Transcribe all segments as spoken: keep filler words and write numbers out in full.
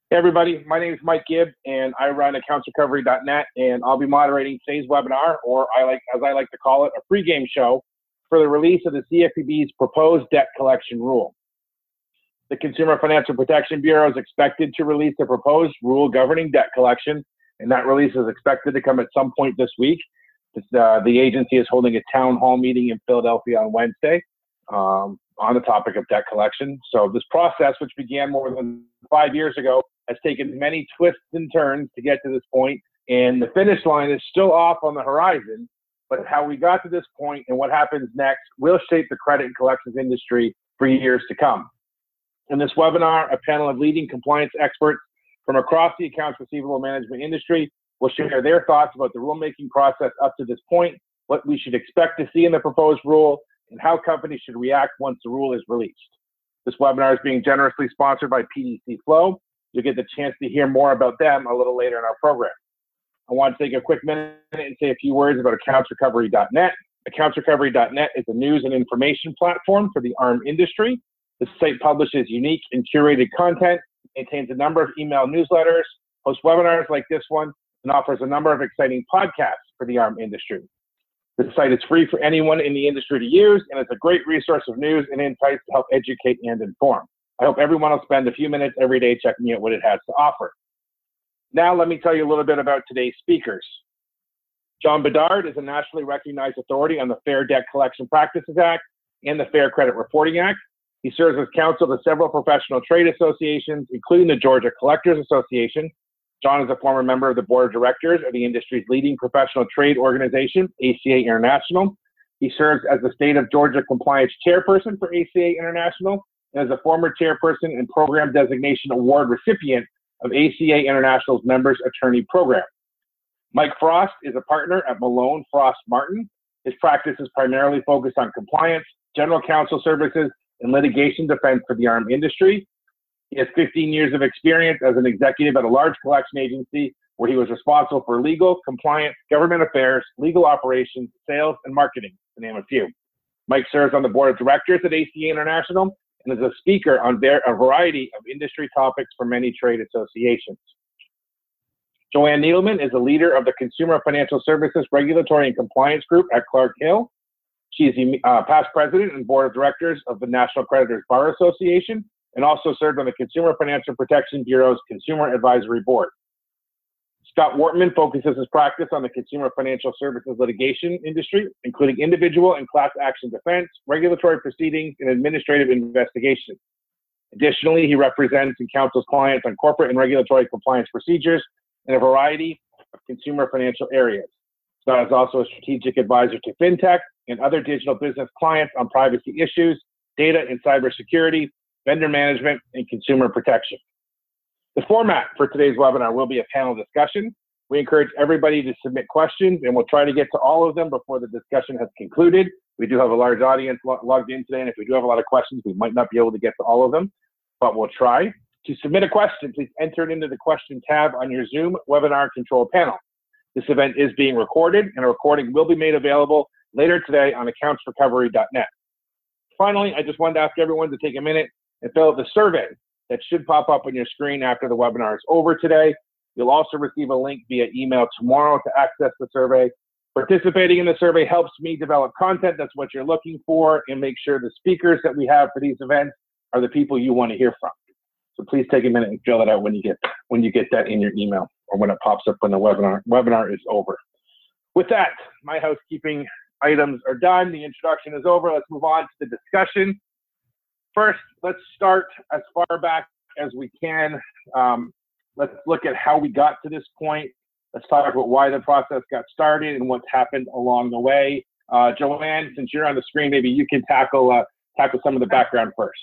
Hey everybody, my name is Mike Gibb and I run accounts recovery dot net, and I'll be moderating today's webinar, or I like, as I like to call it, a pregame show for the release of the C F P B's proposed debt collection rule. The Consumer Financial Protection Bureau is expected to release a proposed rule governing debt collection, and that release is expected to come at some point this week. Uh, the agency is holding a town hall meeting in Philadelphia on Wednesday um, on the topic of debt collection. So this process, which began more than five years ago, has taken many twists and turns to get to this point, and the finish line is still off on the horizon. But how we got to this point and what happens next will shape the credit and collections industry for years to come. In this webinar, a panel of leading compliance experts from across the accounts receivable management industry will share their thoughts about the rulemaking process up to this point, what we should expect to see in the proposed rule, and how companies should react once the rule is released. This webinar is being generously sponsored by P D C Flow. You'll get the chance to hear more about them a little later in our program. I want to take a quick minute and say a few words about accounts recovery dot net. accounts recovery dot net is a news and information platform for the A R M industry. The site publishes unique and curated content, maintains a number of email newsletters, hosts webinars like this one, and offers a number of exciting podcasts for the A R M industry. The site is free for anyone in the industry to use, and it's a great resource of news and insights to help educate and inform. I hope everyone will spend a few minutes every day checking out what it has to offer. Now, let me tell you a little bit about today's speakers. John Bedard is a nationally recognized authority on the Fair Debt Collection Practices Act and the Fair Credit Reporting Act. He serves as counsel to several professional trade associations, including the Georgia Collectors Association. John is a former member of the board of directors of the industry's leading professional trade organization, A C A International. He serves as the state of Georgia compliance chairperson for A C A International, and as a former chairperson and program designation award recipient of A C A International's Members Attorney Program. Mike Frost is a partner at Malone Frost Martin. His practice is primarily focused on compliance, general counsel services, and litigation defense for the A R M industry. He has fifteen years of experience as an executive at a large collection agency where he was responsible for legal, compliance, government affairs, legal operations, sales, and marketing, to name a few. Mike serves on the board of directors at A C A International and is a speaker on a variety of industry topics for many trade associations. Joanne Needleman is a leader of the Consumer Financial Services Regulatory and Compliance Group at Clark Hill. She is the uh, past president and board of directors of the National Creditors Bar Association, and also served on the Consumer Financial Protection Bureau's Consumer Advisory Board. Scott Wortman focuses his practice on the consumer financial services litigation industry, including individual and class action defense, regulatory proceedings, and administrative investigations. Additionally, he represents and counsels clients on corporate and regulatory compliance procedures in a variety of consumer financial areas. Scott is also a strategic advisor to FinTech and other digital business clients on privacy issues, data and cybersecurity, vendor management, and consumer protection. The format for today's webinar will be a panel discussion. We encourage everybody to submit questions, and we'll try to get to all of them before the discussion has concluded. We do have a large audience lo logged in today, and if we do have a lot of questions, we might not be able to get to all of them, but we'll try. To submit a question, please enter it into the question tab on your Zoom webinar control panel. This event is being recorded, and a recording will be made available later today on accounts recovery dot net. Finally, I just wanted to ask everyone to take a minute and fill out the survey that should pop up on your screen after the webinar is over today. You'll also receive a link via email tomorrow to access the survey. Participating in the survey helps me develop content that's what you're looking for, and make sure the speakers that we have for these events are the people you want to hear from. So please take a minute and fill that out when you get when you get that in your email, or when it pops up when the webinar webinar is over. With that, my housekeeping items are done. The introduction is over. Let's move on to the discussion. First, let's start as far back as we can. Um, let's look at how we got to this point. Let's talk about why the process got started and what's happened along the way. Uh, Joanne, since you're on the screen, maybe you can tackle uh, tackle some of the background first.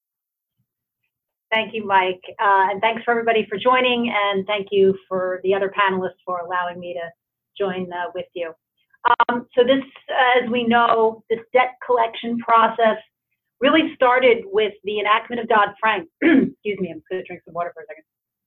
Thank you, Mike. Uh, and thanks for everybody for joining, and thank you for the other panelists for allowing me to join uh, with you. Um, so this, as we know, this debt collection process really started with the enactment of Dodd-Frank. Excuse me, I'm just going to drink some water for a second.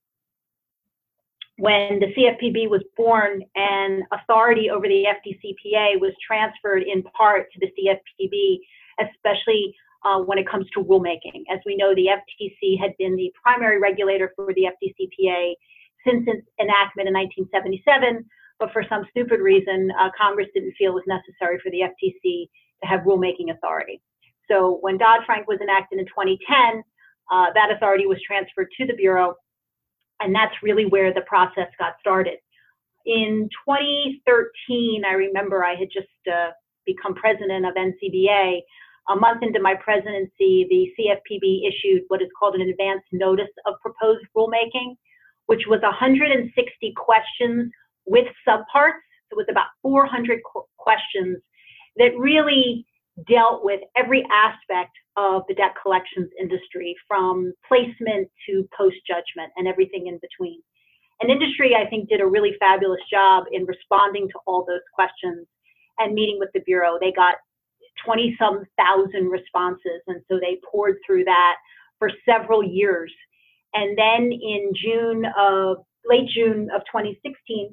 When the C F P B was born and authority over the F D C P A was transferred in part to the C F P B, especially uh, when it comes to rulemaking. As we know, the F T C had been the primary regulator for the F D C P A since its enactment in nineteen seventy-seven, but for some stupid reason, uh, Congress didn't feel it was necessary for the F T C to have rulemaking authority. So when Dodd-Frank was enacted in twenty ten, uh, that authority was transferred to the Bureau, and that's really where the process got started. In twenty thirteen, I remember I had just uh, become president of N C B A. A month into my presidency, the C F P B issued what is called an advance notice of proposed rulemaking, which was one hundred sixty questions with subparts. It was about four hundred qu questions that really dealt with every aspect of the debt collections industry, from placement to post-judgment and everything in between. An industry, I think, did a really fabulous job in responding to all those questions and meeting with the Bureau. They got twenty some thousand responses, and so they poured through that for several years. And then in June of, late June of twenty sixteen,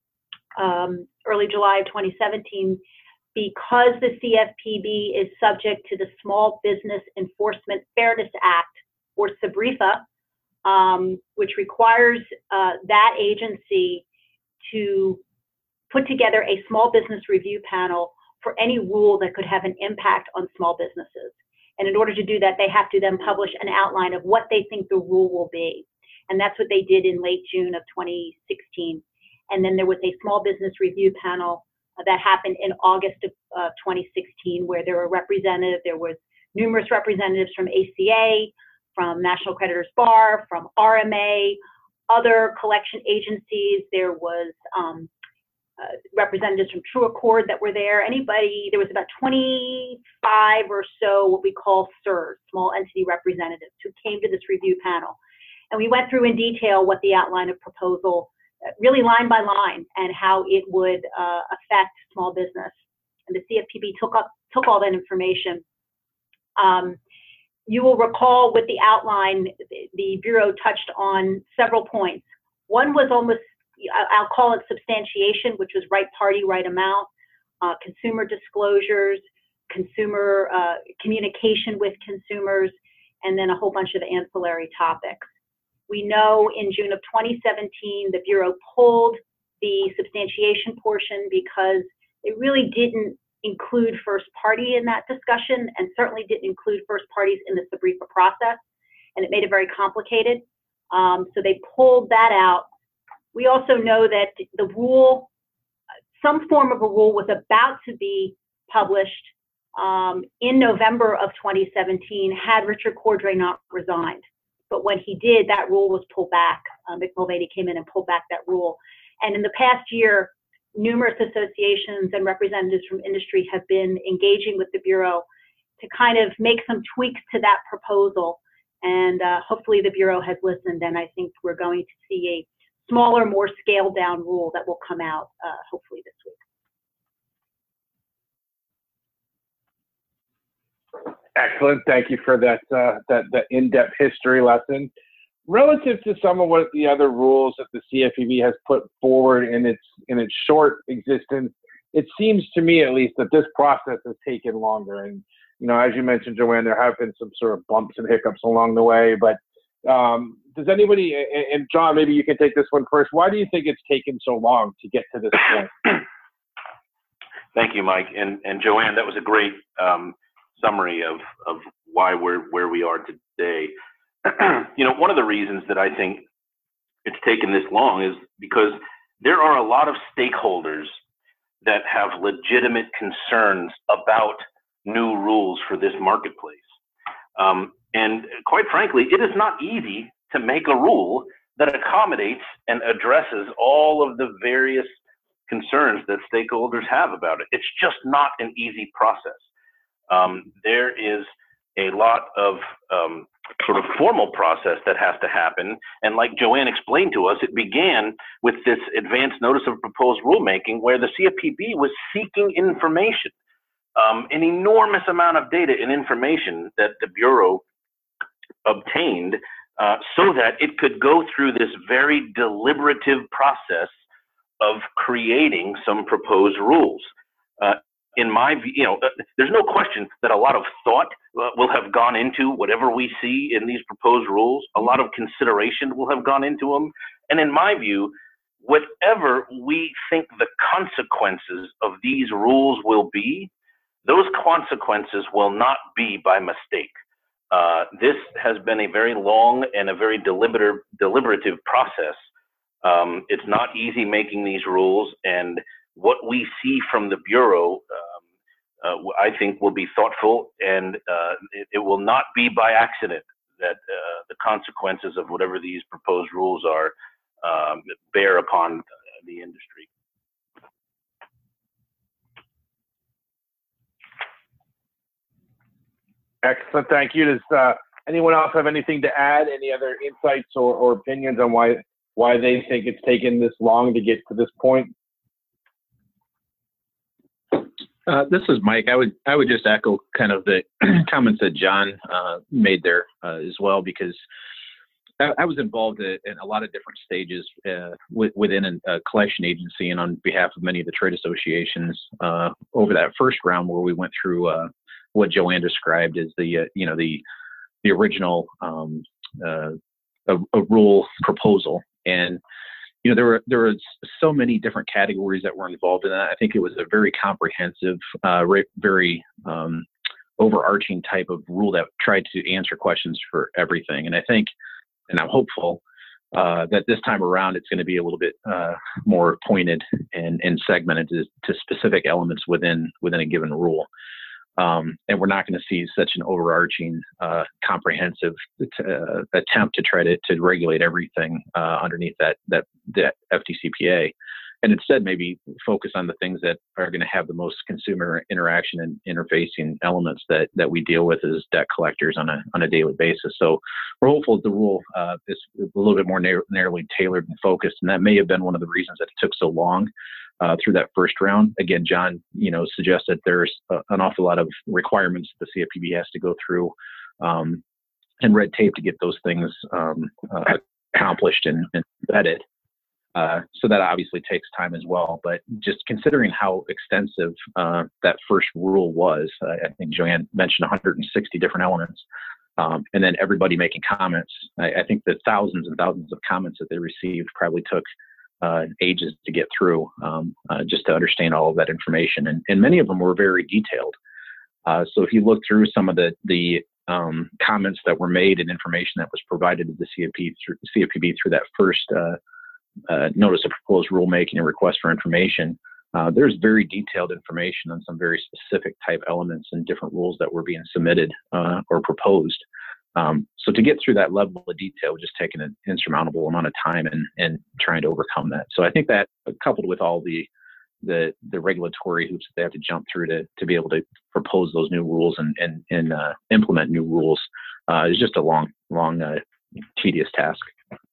um, early July of twenty seventeen, because the C F P B is subject to the Small Business Enforcement Fairness Act, or SBREFA, um, which requires uh, that agency to put together a small business review panel for any rule that could have an impact on small businesses. And in order to do that, they have to then publish an outline of what they think the rule will be. And that's what they did in late June of twenty sixteen. And then there was a small business review panel that happened in August of uh, twenty sixteen, where there were representatives, there was numerous representatives from A C A, from National Creditors Bar, from R M A, other collection agencies. There was um, uh, representatives from True Accord that were there. Anybody, there was about twenty-five or so what we call S E Rs, small entity representatives, who came to this review panel. And we went through in detail what the outline of proposal, really line by line, and how it would uh, affect small business. And the C F P B took up took all that information. Um, you will recall with the outline, the Bureau touched on several points. One was almost, I'll call it substantiation, which was right party, right amount, uh, consumer disclosures, consumer uh, communication with consumers, and then a whole bunch of ancillary topics. We know in June of twenty seventeen, the Bureau pulled the substantiation portion because it really didn't include first party in that discussion, and certainly didn't include first parties in the SBREFA process, and it made it very complicated. Um, so they pulled that out. We also know that the rule, some form of a rule was about to be published um, in November of twenty seventeen, had Richard Cordray not resigned. But when he did, that rule was pulled back. Uh, Mick Mulvaney came in and pulled back that rule. And in the past year, numerous associations and representatives from industry have been engaging with the Bureau to kind of make some tweaks to that proposal. And uh, hopefully the Bureau has listened, and I think we're going to see a smaller, more scaled down rule that will come out uh, hopefully this week. Excellent. Thank you for that, uh, that, that in-depth history lesson. Relative to some of what the other rules that the C F P B has put forward in its, in its short existence, it seems to me at least that this process has taken longer. And, you know, as you mentioned, Joanne, there have been some sort of bumps and hiccups along the way. But um, does anybody, and John, maybe you can take this one first. Why do you think it's taken so long to get to this point? Thank you, Mike. And, and Joanne, that was a great um, summary of, of why we're where we are today. You know, one of the reasons that I think it's taken this long is because there are a lot of stakeholders that have legitimate concerns about new rules for this marketplace. Um, and quite frankly, it is not easy to make a rule that accommodates and addresses all of the various concerns that stakeholders have about it. It's just not an easy process. Um, there is a lot of um, sort of formal process that has to happen. And like Joanne explained to us, it began with this advance notice of proposed rulemaking where the C F P B was seeking information, um, an enormous amount of data and information that the Bureau obtained uh, so that it could go through this very deliberative process of creating some proposed rules. Uh, in my view, you know, uh, there's no question that a lot of thought uh, will have gone into whatever we see in these proposed rules. A lot of consideration will have gone into them. And in my view, whatever we think the consequences of these rules will be, those consequences will not be by mistake. Uh, this has been a very long and a very deliberative, deliberative process. Um, it's not easy making these rules, and what we see from the Bureau, um, uh, I think, will be thoughtful, and uh, it, it will not be by accident that uh, the consequences of whatever these proposed rules are um, bear upon the industry. Excellent, thank you. Does uh, anyone else have anything to add? Any other insights or, or opinions on why why they think it's taken this long to get to this point? Uh, this is Mike. I would I would just echo kind of the comments that John uh, made there uh, as well, because I, I was involved in a lot of different stages uh, w within a, a collection agency and on behalf of many of the trade associations uh, over that first round where we went through uh, what Joanne described as the uh, you know the the original um, uh, a, a rule proposal. And you know, there were there was so many different categories that were involved in that. I think it was a very comprehensive, uh, very um, overarching type of rule that tried to answer questions for everything. And I think, and I'm hopeful uh, that this time around it's going to be a little bit uh, more pointed and, and segmented to, to specific elements within within a given rule. Um, and we're not going to see such an overarching, uh, comprehensive uh, attempt to try to, to regulate everything uh, underneath that, that that F D C P A, and instead maybe focus on the things that are going to have the most consumer interaction and interfacing elements that that we deal with as debt collectors on a on a daily basis. So we're hopeful that the rule uh, is a little bit more narrow, narrowly tailored and focused, and that may have been one of the reasons that it took so long. Uh, through that first round. Again, John, you know, suggested there's a, an awful lot of requirements the C F P B has to go through um, and red tape to get those things um, uh, accomplished and, and vetted. Uh, so that obviously takes time as well. But just considering how extensive uh, that first rule was, uh, I think Joanne mentioned one hundred sixty different elements. Um, and then everybody making comments. I, I think the thousands and thousands of comments that they received probably took Uh, ages to get through um, uh, just to understand all of that information, and, and many of them were very detailed. Uh, so if you look through some of the the um, comments that were made and information that was provided to the C F P through C F P B through that first uh, uh, notice of proposed rulemaking and request for information, uh, there's very detailed information on some very specific type elements and different rules that were being submitted uh, or proposed. Um, so to get through that level of detail was just taking an insurmountable amount of time and, and trying to overcome that. So I think that coupled with all the the, the regulatory hoops that they have to jump through to, to be able to propose those new rules and, and, and uh, implement new rules uh, is just a long, long, uh, tedious task.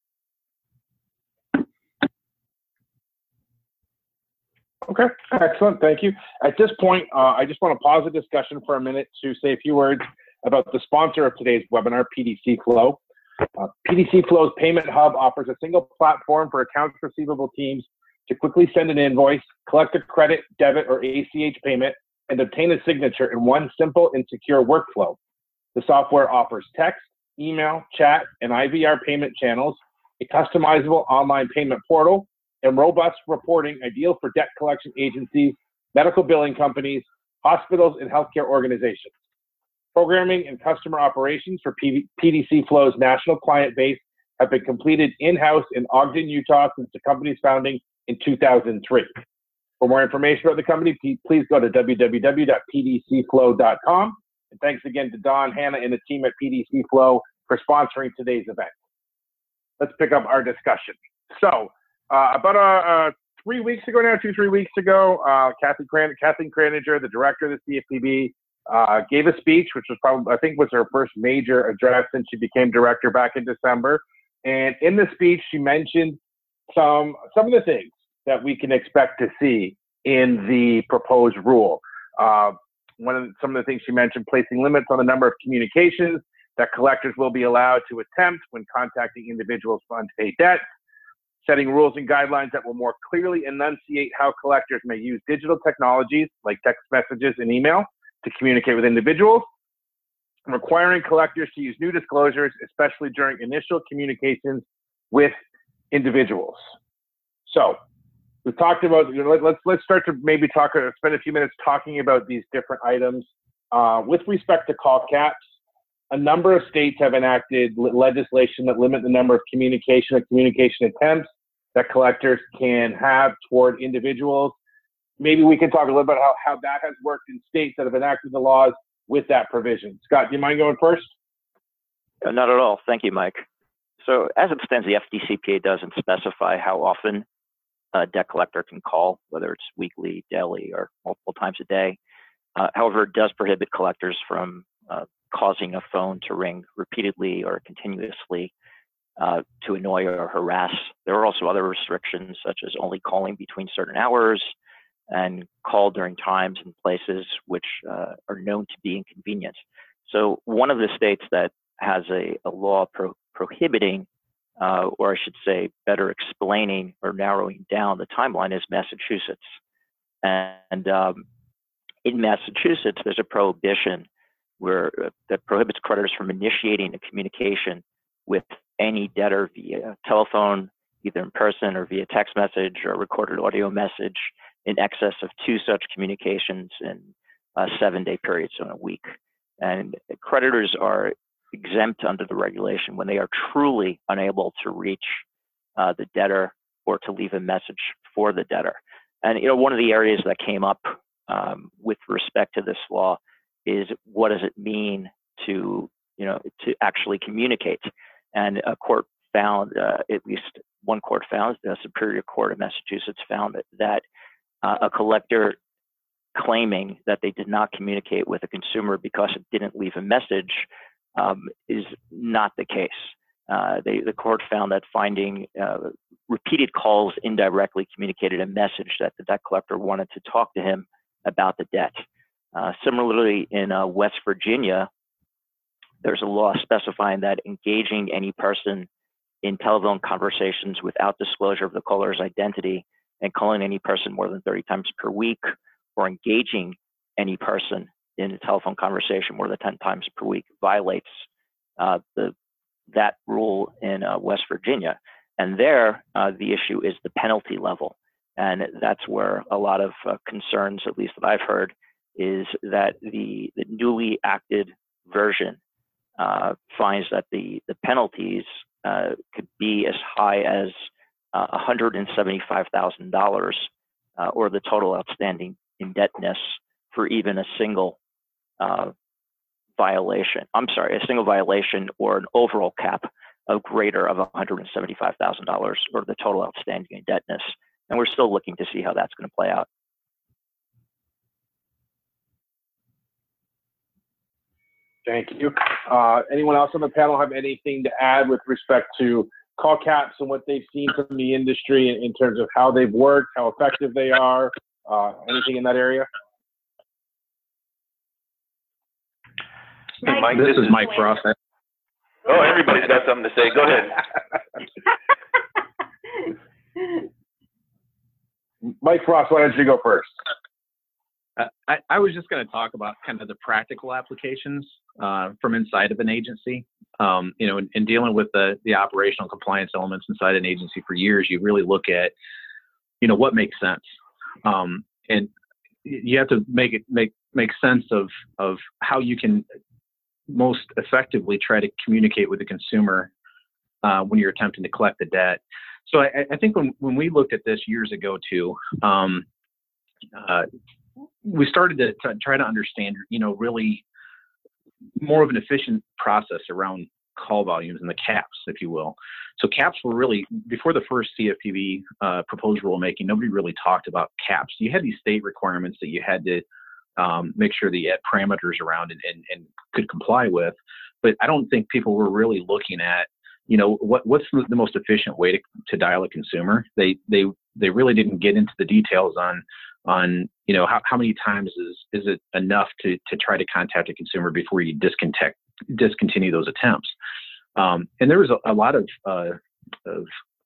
Okay, excellent, thank you. At this point, uh, I just want to pause the discussion for a minute to say a few words about the sponsor of today's webinar, P D C Flow. Uh, P D C Flow's Payment Hub offers a single platform for accounts receivable teams to quickly send an invoice, collect a credit, debit, or A C H payment, and obtain a signature in one simple and secure workflow. The software offers text, email, chat, and I V R payment channels, a customizable online payment portal, and robust reporting ideal for debt collection agencies, medical billing companies, hospitals, and healthcare organizations. Programming and customer operations for P D C Flow's national client base have been completed in-house in Ogden, Utah since the company's founding in two thousand three. For more information about the company, please go to w w w dot p d c flow dot com. And thanks again to Don, Hannah, and the team at P D C Flow for sponsoring today's event. Let's pick up our discussion. So uh, about uh, uh, three weeks ago now, two, three weeks ago, uh, Kathy Kran Kathleen Kraninger, the director of the C F P B, Uh, gave a speech, which was probably, I think, was her first major address since she became director back in December. And in the speech, she mentioned some some of the things that we can expect to see in the proposed rule. Uh, one of the, some of the things she mentioned: placing limits on the number of communications that collectors will be allowed to attempt when contacting individuals for unpaid debt. setting rules and guidelines that will more clearly enunciate how collectors may use digital technologies like text messages and email to communicate with individuals, requiring collectors to use new disclosures, especially during initial communications with individuals. So we've talked about, you know, let, let's let's start to maybe talk, or spend a few minutes talking about these different items. Uh, with respect to call caps, a number of states have enacted legislation that limit the number of communication and communication attempts that collectors can have toward individuals. Maybe we can talk a little bit about how, how that has worked in states that have enacted the laws with that provision. Scott, do you mind going first? Uh, not at all. Thank you, Mike. So as it stands, the F D C P A doesn't specify how often a debt collector can call, whether it's weekly, daily, or multiple times a day. Uh, however, it does prohibit collectors from uh, causing a phone to ring repeatedly or continuously uh, to annoy or harass. There are also other restrictions, such as only calling between certain hours and call during times and places which uh, are known to be inconvenient. So one of the states that has a, a law pro prohibiting, uh, or I should say better explaining or narrowing down the timeline, is Massachusetts. And um, in Massachusetts, there's a prohibition where uh, that prohibits creditors from initiating a communication with any debtor via telephone, either in person or via text message or recorded audio message, in excess of two such communications in a seven-day period, so in a week. And creditors are exempt under the regulation when they are truly unable to reach uh, the debtor or to leave a message for the debtor. And you know, one of the areas that came up um, with respect to this law is, what does it mean to, you know, to actually communicate? And a court found, uh, at least one court found, the Superior Court of Massachusetts found that, that uh, a collector claiming that they did not communicate with a consumer because it didn't leave a message um, is not the case. Uh, they, the court found that finding uh, repeated calls indirectly communicated a message that the debt collector wanted to talk to him about the debt. Uh, similarly, in uh, West Virginia, there's a law specifying that engaging any person in telephone conversations without disclosure of the caller's identity and calling any person more than thirty times per week, or engaging any person in a telephone conversation more than ten times per week violates uh, the, that rule in uh, West Virginia. And there, uh, the issue is the penalty level. And that's where a lot of uh, concerns, at least that I've heard, is that the, the newly acted version uh, finds that the, the penalties uh, could be as high as uh, one hundred seventy-five thousand dollars uh, or the total outstanding indebtedness for even a single uh, violation. I'm sorry, a single violation or an overall cap of greater of one hundred seventy-five thousand dollars or the total outstanding indebtedness. And we're still looking to see how that's going to play out. Thank you. Uh, anyone else on the panel have anything to add with respect to call caps and what they've seen from the industry in, in terms of how they've worked, how effective they are, uh, anything in that area? Hey, Mike, This this is is Mike Frost. Oh, everybody's got something to say. Go ahead. Mike Frost, why don't you go first? Uh, I, I was just going to talk about kind of the practical applications uh, from inside of an agency. Um, you know, in, in dealing with the, the operational compliance elements inside an agency for years, you really look at, you know, what makes sense. Um, and you have to make it make make sense of of how you can most effectively try to communicate with the consumer uh, when you're attempting to collect the debt. So I, I think when, when we looked at this years ago too, um, uh, we started to, to try to understand, you know, really more of an efficient process around call volumes and the caps, if you will. So caps were really, before the first C F P B uh, proposed rulemaking, nobody really talked about caps. You had these state requirements that you had to um, make sure that you had parameters around and, and, and could comply with. But I don't think people were really looking at, you know, what what's the most efficient way to, to dial a consumer. They they they really didn't get into the details on on you know how, how many times is is it enough to to try to contact a consumer before you disconnect discontinue those attempts. Um, and there was a, a lot of uh, of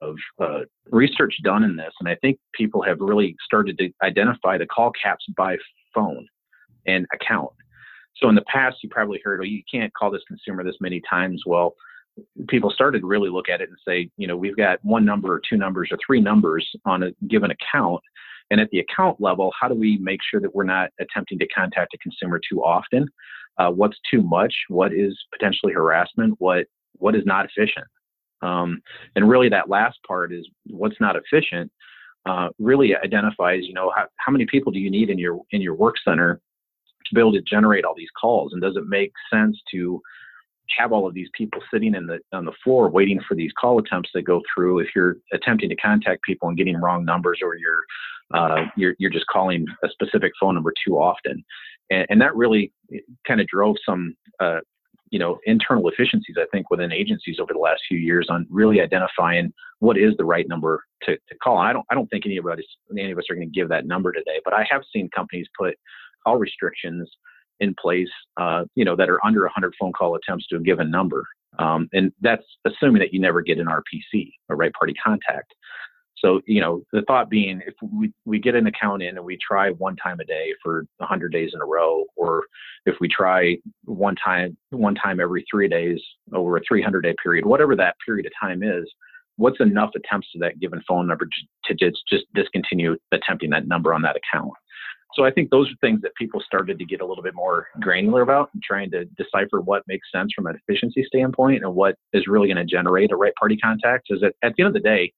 of uh, research done in this, and I think people have really started to identify the call caps by phone and account. So in the past, you probably heard, oh, you can't call this consumer this many times. Well, people started to really look at it and say, you know, we've got one number or two numbers or three numbers on a given account. And at the account level, how do we make sure that we're not attempting to contact a consumer too often? Uh, what's too much? What is potentially harassment? What what is not efficient? Um, and really that last part is what's not efficient uh, really identifies, you know, how, how many people do you need in your in your work center to be able to generate all these calls? And does it make sense to have all of these people sitting in the on the floor waiting for these call attempts that go through if you're attempting to contact people and getting wrong numbers, or you're uh, you're you're just calling a specific phone number too often? And, and that really kind of drove some uh, you know internal efficiencies, I think, within agencies over the last few years on really identifying what is the right number to, to call. And I don't I don't think anybody any of us are going to give that number today, but I have seen companies put call restrictions in place, uh, you know, that are under one hundred phone call attempts to a given number. Um, and that's assuming that you never get an R P C, a right party contact. So, you know, the thought being, if we, we get an account in and we try one time a day for one hundred days in a row, or if we try one time, one time every three days over a three hundred day period, whatever that period of time is, what's enough attempts to that given phone number to just, just discontinue attempting that number on that account? So I think those are things that people started to get a little bit more granular about and trying to decipher what makes sense from an efficiency standpoint and what is really going to generate a right party contact. Is that at the end of the day,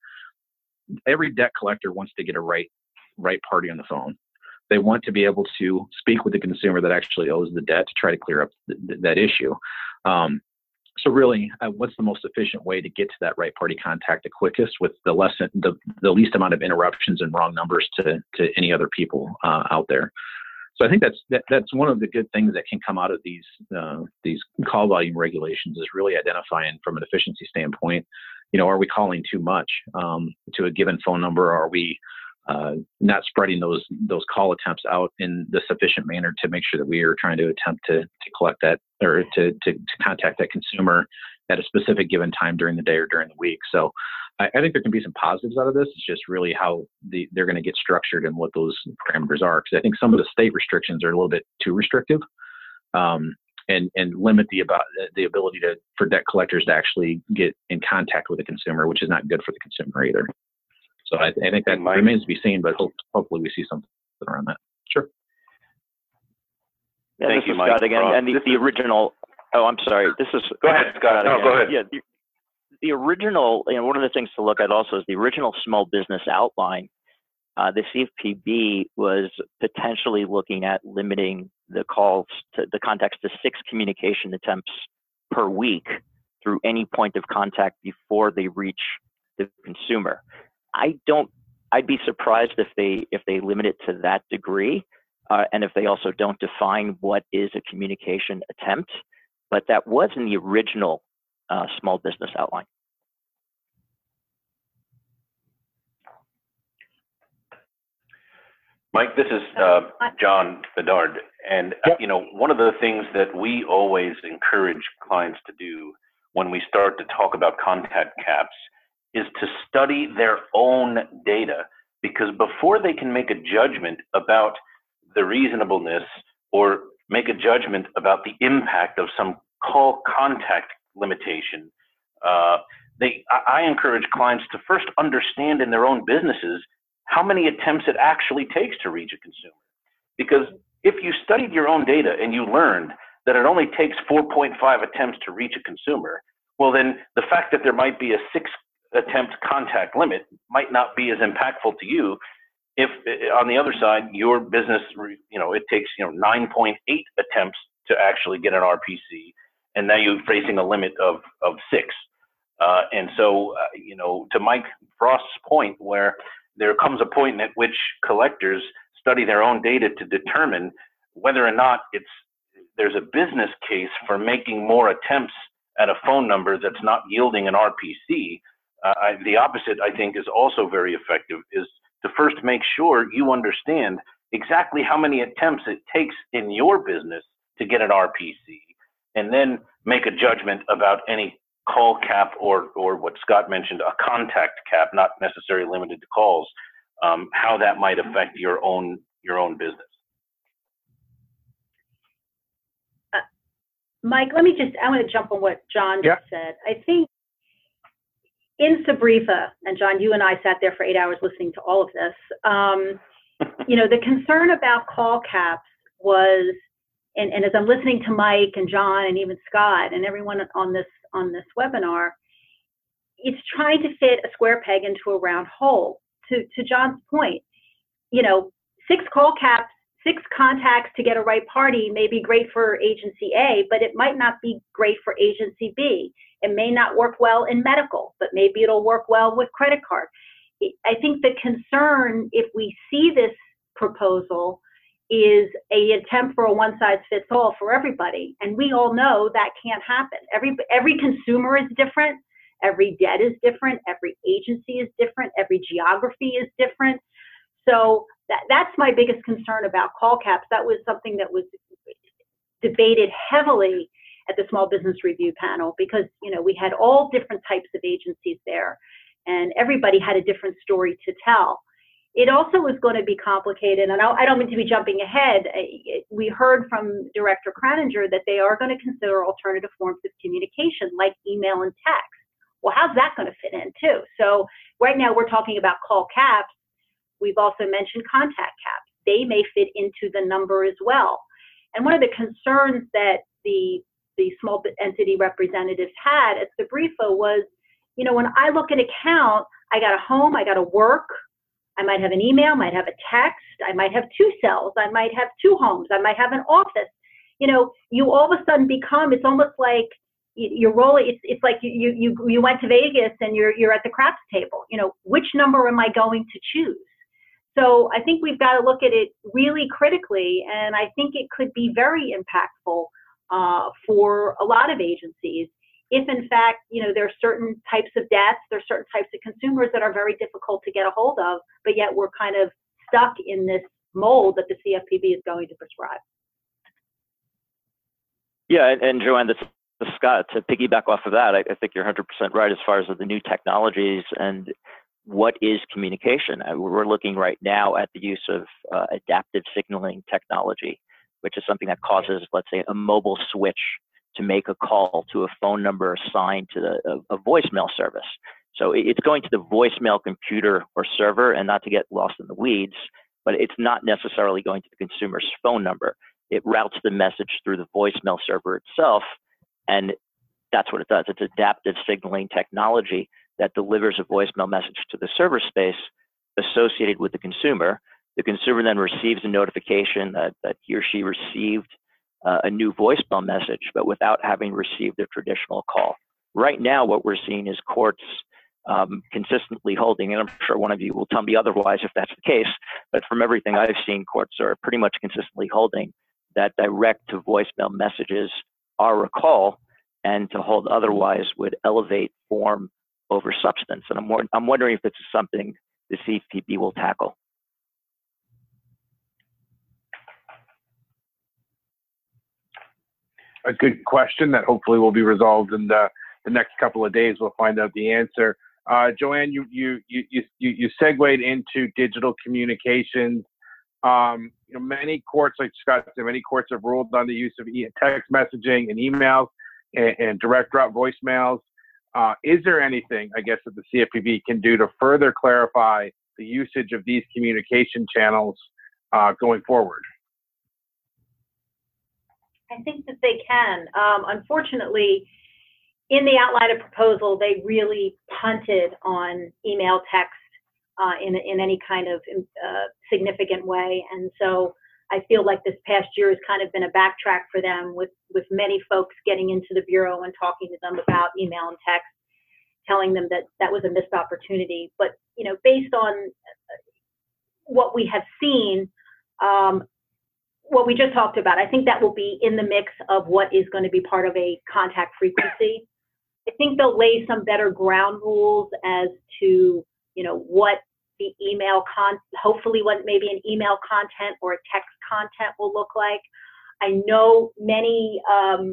every debt collector wants to get a right right party on the phone. They want to be able to speak with the consumer that actually owes the debt to try to clear up th- that issue. Um, so really, uh, what's the most efficient way to get to that right party contact the quickest with the less the, the least amount of interruptions and wrong numbers to to any other people uh, out there? So I think that's that, that's one of the good things that can come out of these uh, these call volume regulations, is really identifying from an efficiency standpoint, you know, are we calling too much um, to a given phone number? Are we uh, not spreading those those call attempts out in the sufficient manner to make sure that we are trying to attempt to to collect that, or to to, to contact that consumer at a specific given time during the day or during the week? So I, I think there can be some positives out of this. It's just really how the, they're going to get structured and what those parameters are. Because I think some of the state restrictions are a little bit too restrictive, um, and and limit the about the ability to for debt collectors to actually get in contact with the consumer, which is not good for the consumer either. So I, I think that Mike, remains to be seen, but hope, hopefully we see something around that. Sure. Yeah, Thank this you, is Mike. Scott again. Rob, And the, the original, oh, I'm sorry. This is Go ahead, Scott. No, again. go ahead. Yeah, the, the original, you know, one of the things to look at also is the original small business outline. Uh, the C F P B was potentially looking at limiting the calls to the contacts to six communication attempts per week through any point of contact before they reach the consumer. I don't, I'd be surprised if they, if they limit it to that degree. Uh, and if they also don't define what is a communication attempt, but that was in the original uh, small business outline. Mike, this is uh, John Bedard, and Yep. you know, one of the things that we always encourage clients to do when we start to talk about contact caps is to study their own data, because before they can make a judgment about the reasonableness or make a judgment about the impact of some call contact limitation, uh, they I, I encourage clients to first understand in their own businesses how many attempts it actually takes to reach a consumer. Because if you studied your own data and you learned that it only takes four point five attempts to reach a consumer, well then the fact that there might be a six attempt contact limit might not be as impactful to you if on the other side your business, you know, it takes, you know, nine point eight attempts to actually get an R P C, and now you're facing a limit of of six. Uh, and so, uh, you know, to Mike Frost's point, where there comes a point at which collectors study their own data to determine whether or not it's there's a business case for making more attempts at a phone number that's not yielding an R P C. Uh, I, the opposite, I think, is also very effective, is to first make sure you understand exactly how many attempts it takes in your business to get an R P C, and then make a judgment about any call cap or, or what Scott mentioned, a contact cap, not necessarily limited to calls, um, how that might affect your own, your own business. Uh, Mike, let me just, I want to jump on what John Yeah. just said. I think in Sabrifa, and John, you and I sat there for eight hours listening to all of this, um, you know, the concern about call caps was, and, and as I'm listening to Mike and John and even Scott and everyone on this on this webinar, it's trying to fit a square peg into a round hole. To, to John's point, you know, six call caps, six contacts to get a right party may be great for agency A, but it might not be great for agency B. It may not work well in medical, but maybe it'll work well with credit card. I think the concern, if we see this proposal, is a attempt for a one-size-fits-all for everybody. And we all know that can't happen. Every, every consumer is different. Every debt is different. Every agency is different. Every geography is different. So that, that's my biggest concern about call caps. That was something that was debated heavily at the Small Business Review panel because, you know, we had all different types of agencies there and everybody had a different story to tell. It also was going to be complicated, and I don't mean to be jumping ahead. We heard from Director Kraninger that they are going to consider alternative forms of communication like email and text. Well, how's that going to fit in too? So right now we're talking about call caps. We've also mentioned contact caps. They may fit into the number as well. And one of the concerns that the, the small entity representatives had at Sabrifa was, you know, when I look at account, I got a home, I got a work, I might have an email, might have a text, I might have two cells, I might have two homes, I might have an office. You know, you all of a sudden become, it's almost like you're rolling, it's, it's like you, you, you went to Vegas and you're, you're at the craps table. You know, which number am I going to choose? So I think we've got to look at it really critically, and I think it could be very impactful uh, for a lot of agencies. If in fact, you know, there are certain types of debts, there are certain types of consumers that are very difficult to get a hold of, but yet we're kind of stuck in this mold that the C F P B is going to prescribe. Yeah, and, and Joanne, this, this Scott, to piggyback off of that, I, I think you're one hundred percent right as far as the new technologies and what is communication. We're looking right now at the use of uh, adaptive signaling technology, which is something that causes, let's say, a mobile switch to make a call to a phone number assigned to the, a, a voicemail service. So it's going to the voicemail computer or server, and not to get lost in the weeds, but it's not necessarily going to the consumer's phone number. It routes the message through the voicemail server itself, and that's what it does. It's adaptive signaling technology that delivers a voicemail message to the server space associated with the consumer. The consumer then receives a notification that, that he or she received Uh, a new voicemail message, but without having received a traditional call. Right now, what we're seeing is courts um, consistently holding, and I'm sure one of you will tell me otherwise if that's the case, but from everything I've seen, courts are pretty much consistently holding that direct to voicemail messages are a call, and to hold otherwise would elevate form over substance. And I'm, I'm wondering if this is something the C F P B will tackle. A good question that hopefully will be resolved in the, the next couple of days. We'll find out the answer. Uh, Joanne, you you you you you segued into digital communications. Um, you know, many courts, like Scott said, many courts have ruled on the use of e text messaging and emails and, and direct route voicemails. Uh, is there anything, I guess, that the C F P B can do to further clarify the usage of these communication channels uh, going forward? I think that they can. Um, unfortunately, in the outline of proposal, they really punted on email, text uh, in, in any kind of uh, significant way. And so I feel like this past year has kind of been a backtrack for them, with, with many folks getting into the Bureau and talking to them about email and text, telling them that that was a missed opportunity. But, you know, based on what we have seen, um, what we just talked about, I think that will be in the mix of what is going to be part of a contact frequency. I think they'll lay some better ground rules as to, you know, what the email con, hopefully what maybe an email content or a text content will look like. I know many um,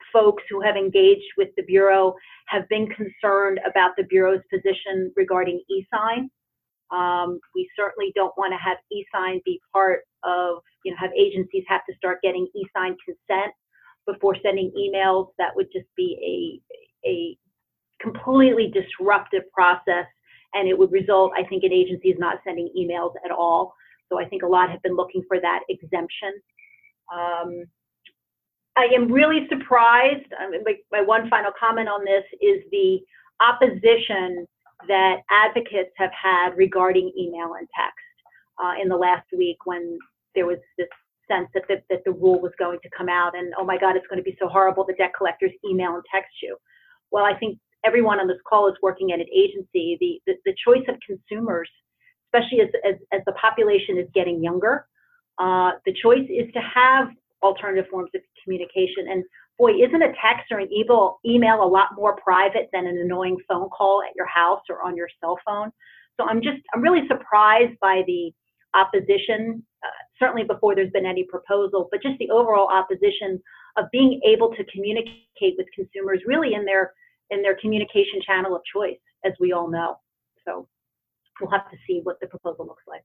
folks who have engaged with the Bureau have been concerned about the Bureau's position regarding e-sign. Um, we certainly don't want to have e-sign be part of, you know, have agencies have to start getting e-sign consent before sending emails. That would just be a, a completely disruptive process, and it would result, I think, in agencies not sending emails at all. So I think a lot have been looking for that exemption. Um, I am really surprised. I mean, my, my one final comment on this is the opposition that advocates have had regarding email and text uh, in the last week, when there was this sense that the, that the rule was going to come out, and oh my God, it's going to be so horrible, the debt collectors email and text you. Well, I think everyone on this call is working at an agency. The, the, the choice of consumers, especially as, as, as the population is getting younger, uh, the choice is to have alternative forms of communication. And boy, isn't a text or an email, email a lot more private than an annoying phone call at your house or on your cell phone? So I'm just, I'm really surprised by the opposition, uh, certainly before there's been any proposal, but just the overall opposition of being able to communicate with consumers really in their, in their communication channel of choice, as we all know. So we'll have to see what the proposal looks like.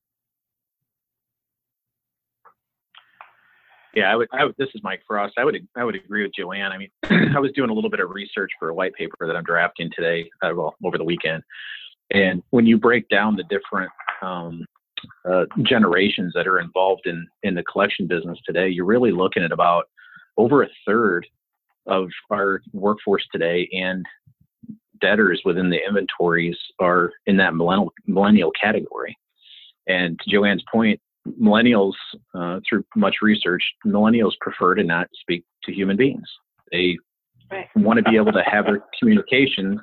Yeah, I would, I would. This is Mike Frost. I would, I would agree with Joanne. I mean, I was doing a little bit of research for a white paper that I'm drafting today, uh, well, over the weekend. And when you break down the different um, uh, generations that are involved in in the collection business today, you're really looking at about over a third of our workforce today, and debtors within the inventories are in that millennial millennial category. And to Joanne's point, millennials, uh, through much research, millennials prefer to not speak to human beings. They right. want to be able to have their communications.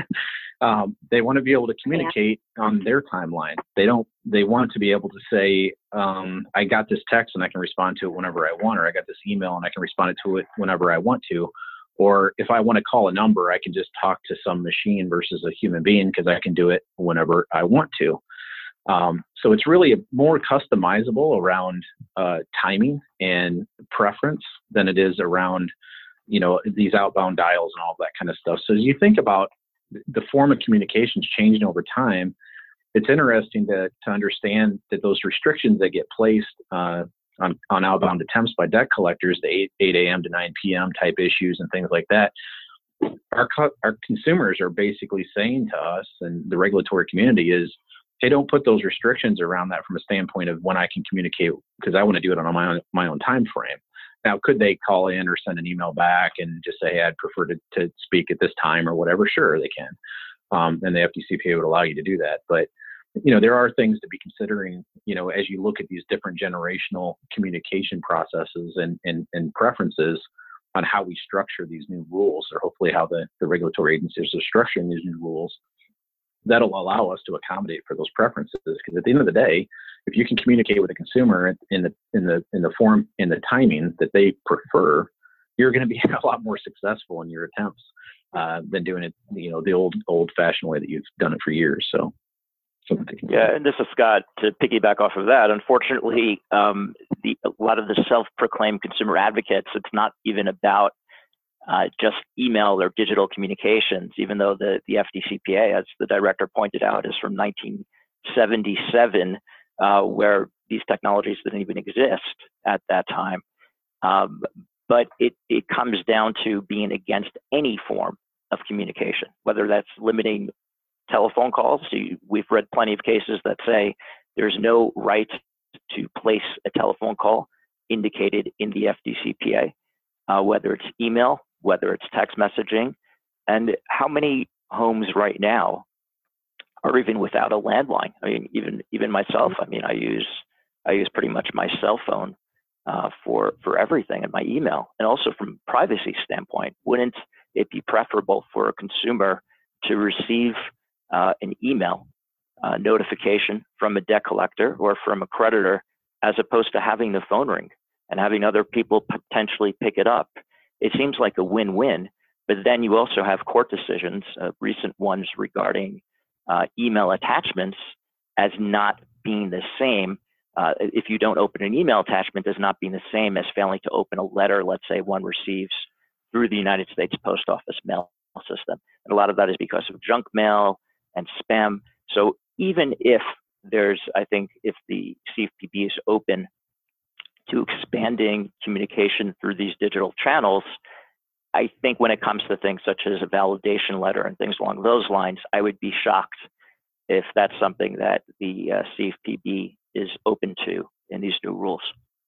um, they want to be able to communicate yeah. on their timeline. They don't. They want to be able to say, um, "I got this text and I can respond to it whenever I want," or "I got this email and I can respond to it whenever I want to." Or if I want to call a number, I can just talk to some machine versus a human being because I can do it whenever I want to. Um, so it's really more customizable around uh, timing and preference than it is around, you know, these outbound dials and all that kind of stuff. So as you think about the form of communications changing over time, it's interesting to, to understand that those restrictions that get placed uh, on, on outbound attempts by debt collectors, the eight a m to nine p m type issues and things like that, our, our consumers are basically saying to us, and the regulatory community is, hey, don't put those restrictions around that from a standpoint of when I can communicate, because I want to do it on my own, my own time frame. Now, could they call in or send an email back and just say, hey, I'd prefer to, to speak at this time or whatever? Sure, they can. Um, and the F D C P A would allow you to do that. But, you know, there are things to be considering, you know, as you look at these different generational communication processes and, and, and preferences on how we structure these new rules, or hopefully how the, the regulatory agencies are structuring these new rules. That'll allow us to accommodate for those preferences, because at the end of the day, if you can communicate with a consumer in the in the in the form in the timing that they prefer, you're going to be a lot more successful in your attempts uh, than doing it, you know, the old old fashioned way that you've done it for years. So, yeah, and this is Scott. To piggyback off of that, unfortunately, um, the a lot of the self-proclaimed consumer advocates, it's not even about Uh, just email or digital communications, even though the, the F D C P A, as the director pointed out, is from nineteen seventy-seven, uh, where these technologies didn't even exist at that time. Um, but it, it comes down to being against any form of communication, whether that's limiting telephone calls. So you, we've read plenty of cases that say there's no right to place a telephone call indicated in the F D C P A, uh, whether it's email, whether it's text messaging, and how many homes right now are even without a landline. I mean, even even myself. I mean, I use I use pretty much my cell phone uh, for for everything, and my email. And also from a privacy standpoint, wouldn't it be preferable for a consumer to receive uh, an email uh, notification from a debt collector or from a creditor, as opposed to having the phone ring and having other people potentially pick it up? It seems like a win-win, but then you also have court decisions, uh, recent ones regarding uh, email attachments as not being the same. Uh, if you don't open an email attachment, as not being the same as failing to open a letter, let's say one receives through the United States Post Office mail system. And a lot of that is because of junk mail and spam. So even if there's, I think, if the C F P B is open to expanding communication through these digital channels, I think when it comes to things such as a validation letter and things along those lines, I would be shocked if that's something that the uh, C F P B is open to in these new rules.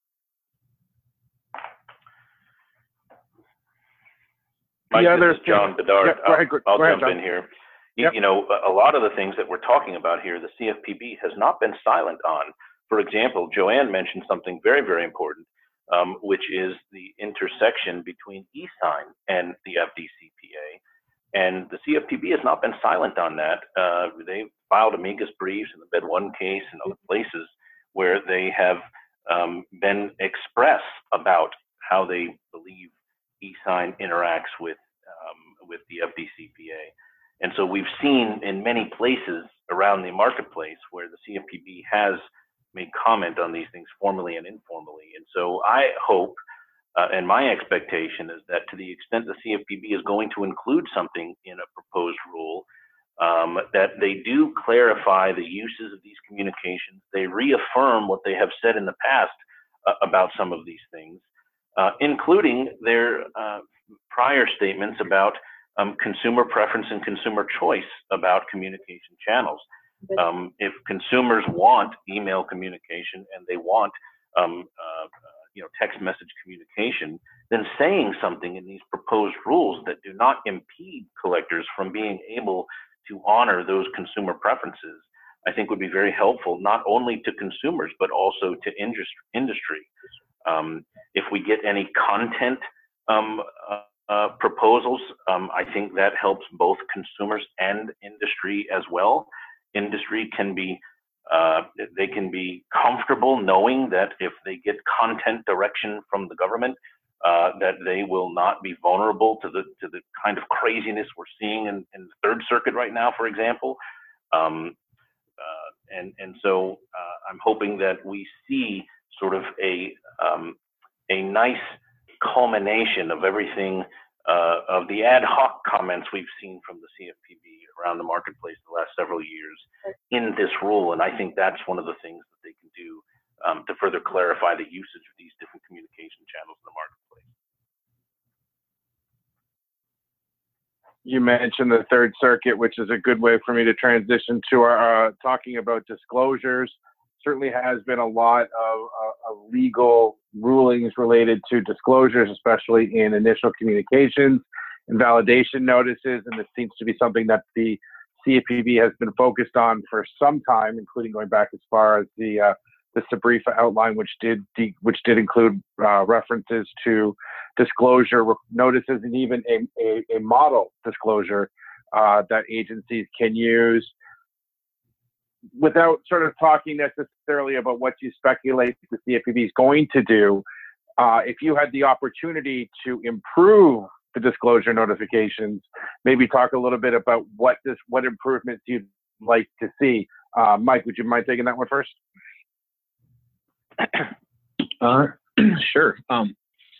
Mike, The this other is John thing- Bedard. Yeah, go ahead, go- I'll, go I'll ahead, jump John. in here. You, Yep. you know, a a lot of the things that we're talking about here, the C F P B has not been silent on. For example, Joanne mentioned something very, very important, um, which is the intersection between e-sign and the F D C P A. And the C F P B has not been silent on that. Uh, they filed amicus briefs in the Bed One case and other places where they have um, been express about how they believe e-sign interacts with um, with the F D C P A. And so we've seen in many places around the marketplace where the C F P B has made comment on these things formally and informally. And so I hope, uh, and my expectation is that to the extent the C F P B is going to include something in a proposed rule, um, that they do clarify the uses of these communications. They reaffirm what they have said in the past uh, about some of these things, uh, including their uh, prior statements about um, consumer preference and consumer choice about communication channels. Um, if consumers want email communication and they want um, uh, uh, you know, text message communication, then saying something in these proposed rules that do not impede collectors from being able to honor those consumer preferences, I think would be very helpful, not only to consumers, but also to industry. Um, if we get any content um, uh, uh, proposals, um, I think that helps both consumers and industry as well. Industry can be, uh, they can be comfortable knowing that if they get content direction from the government, uh, that they will not be vulnerable to the to the kind of craziness we're seeing in, in the Third Circuit right now, for example. Um, uh, and and so uh, I'm hoping that we see sort of a um, a nice culmination of everything, uh, of the ad hoc comments we've seen from the C F P B around the marketplace the last several years in this rule. And I think that's one of the things that they can do um, to further clarify the usage of these different communication channels in the marketplace. You mentioned the Third Circuit, which is a good way for me to transition to our uh, talking about disclosures. Certainly has been a lot of, uh, of legal rulings related to disclosures, especially in initial communications and validation notices, and this seems to be something that the C F P B has been focused on for some time, including going back as far as the uh, the SBREFA outline, which did de which did include uh, references to disclosure notices and even a, a, a model disclosure uh, that agencies can use. Without sort of talking necessarily about what you speculate the C F P B is going to do, uh, if you had the opportunity to improve the disclosure notifications, maybe talk a little bit about what this, what improvements you'd like to see. Uh, Mike, would you mind taking that one first? Uh, sure. Um,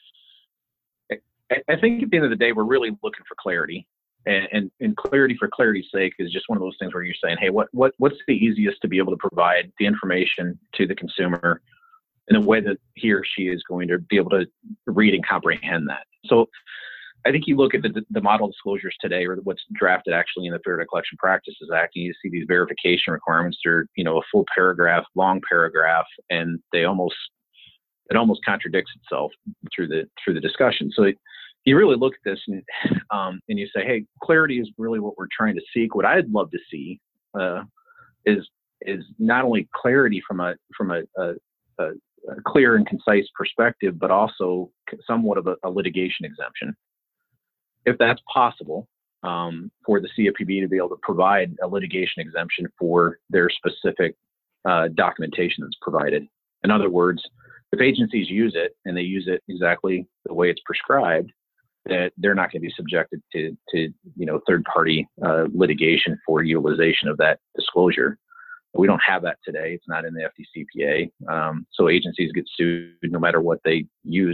I, I think at the end of the day, we're really looking for clarity. And, and, and clarity for clarity's sake is just one of those things where you're saying, hey, what, what, what's the easiest to be able to provide the information to the consumer in a way that he or she is going to be able to read and comprehend that? So I think you look at the, the model disclosures today, or what's drafted actually in the Fair Debt Collection Practices Act, and you see these verification requirements. They're, you know, a full paragraph, long paragraph, and they almost, it almost contradicts itself through the, through the discussion. So it, you really look at this and, um, and you say, hey, clarity is really what we're trying to seek. What I'd love to see uh, is is not only clarity from a from a, a, a clear and concise perspective, but also somewhat of a, a litigation exemption, if that's possible, um, for the C F P B to be able to provide a litigation exemption for their specific uh, documentation that's provided. In other words, if agencies use it and they use it exactly the way it's prescribed, that they're not going to be subjected to, to you know, third-party uh, litigation for utilization of that disclosure. We don't have that today. It's not in the F D C P A. Um, so agencies get sued no matter what they use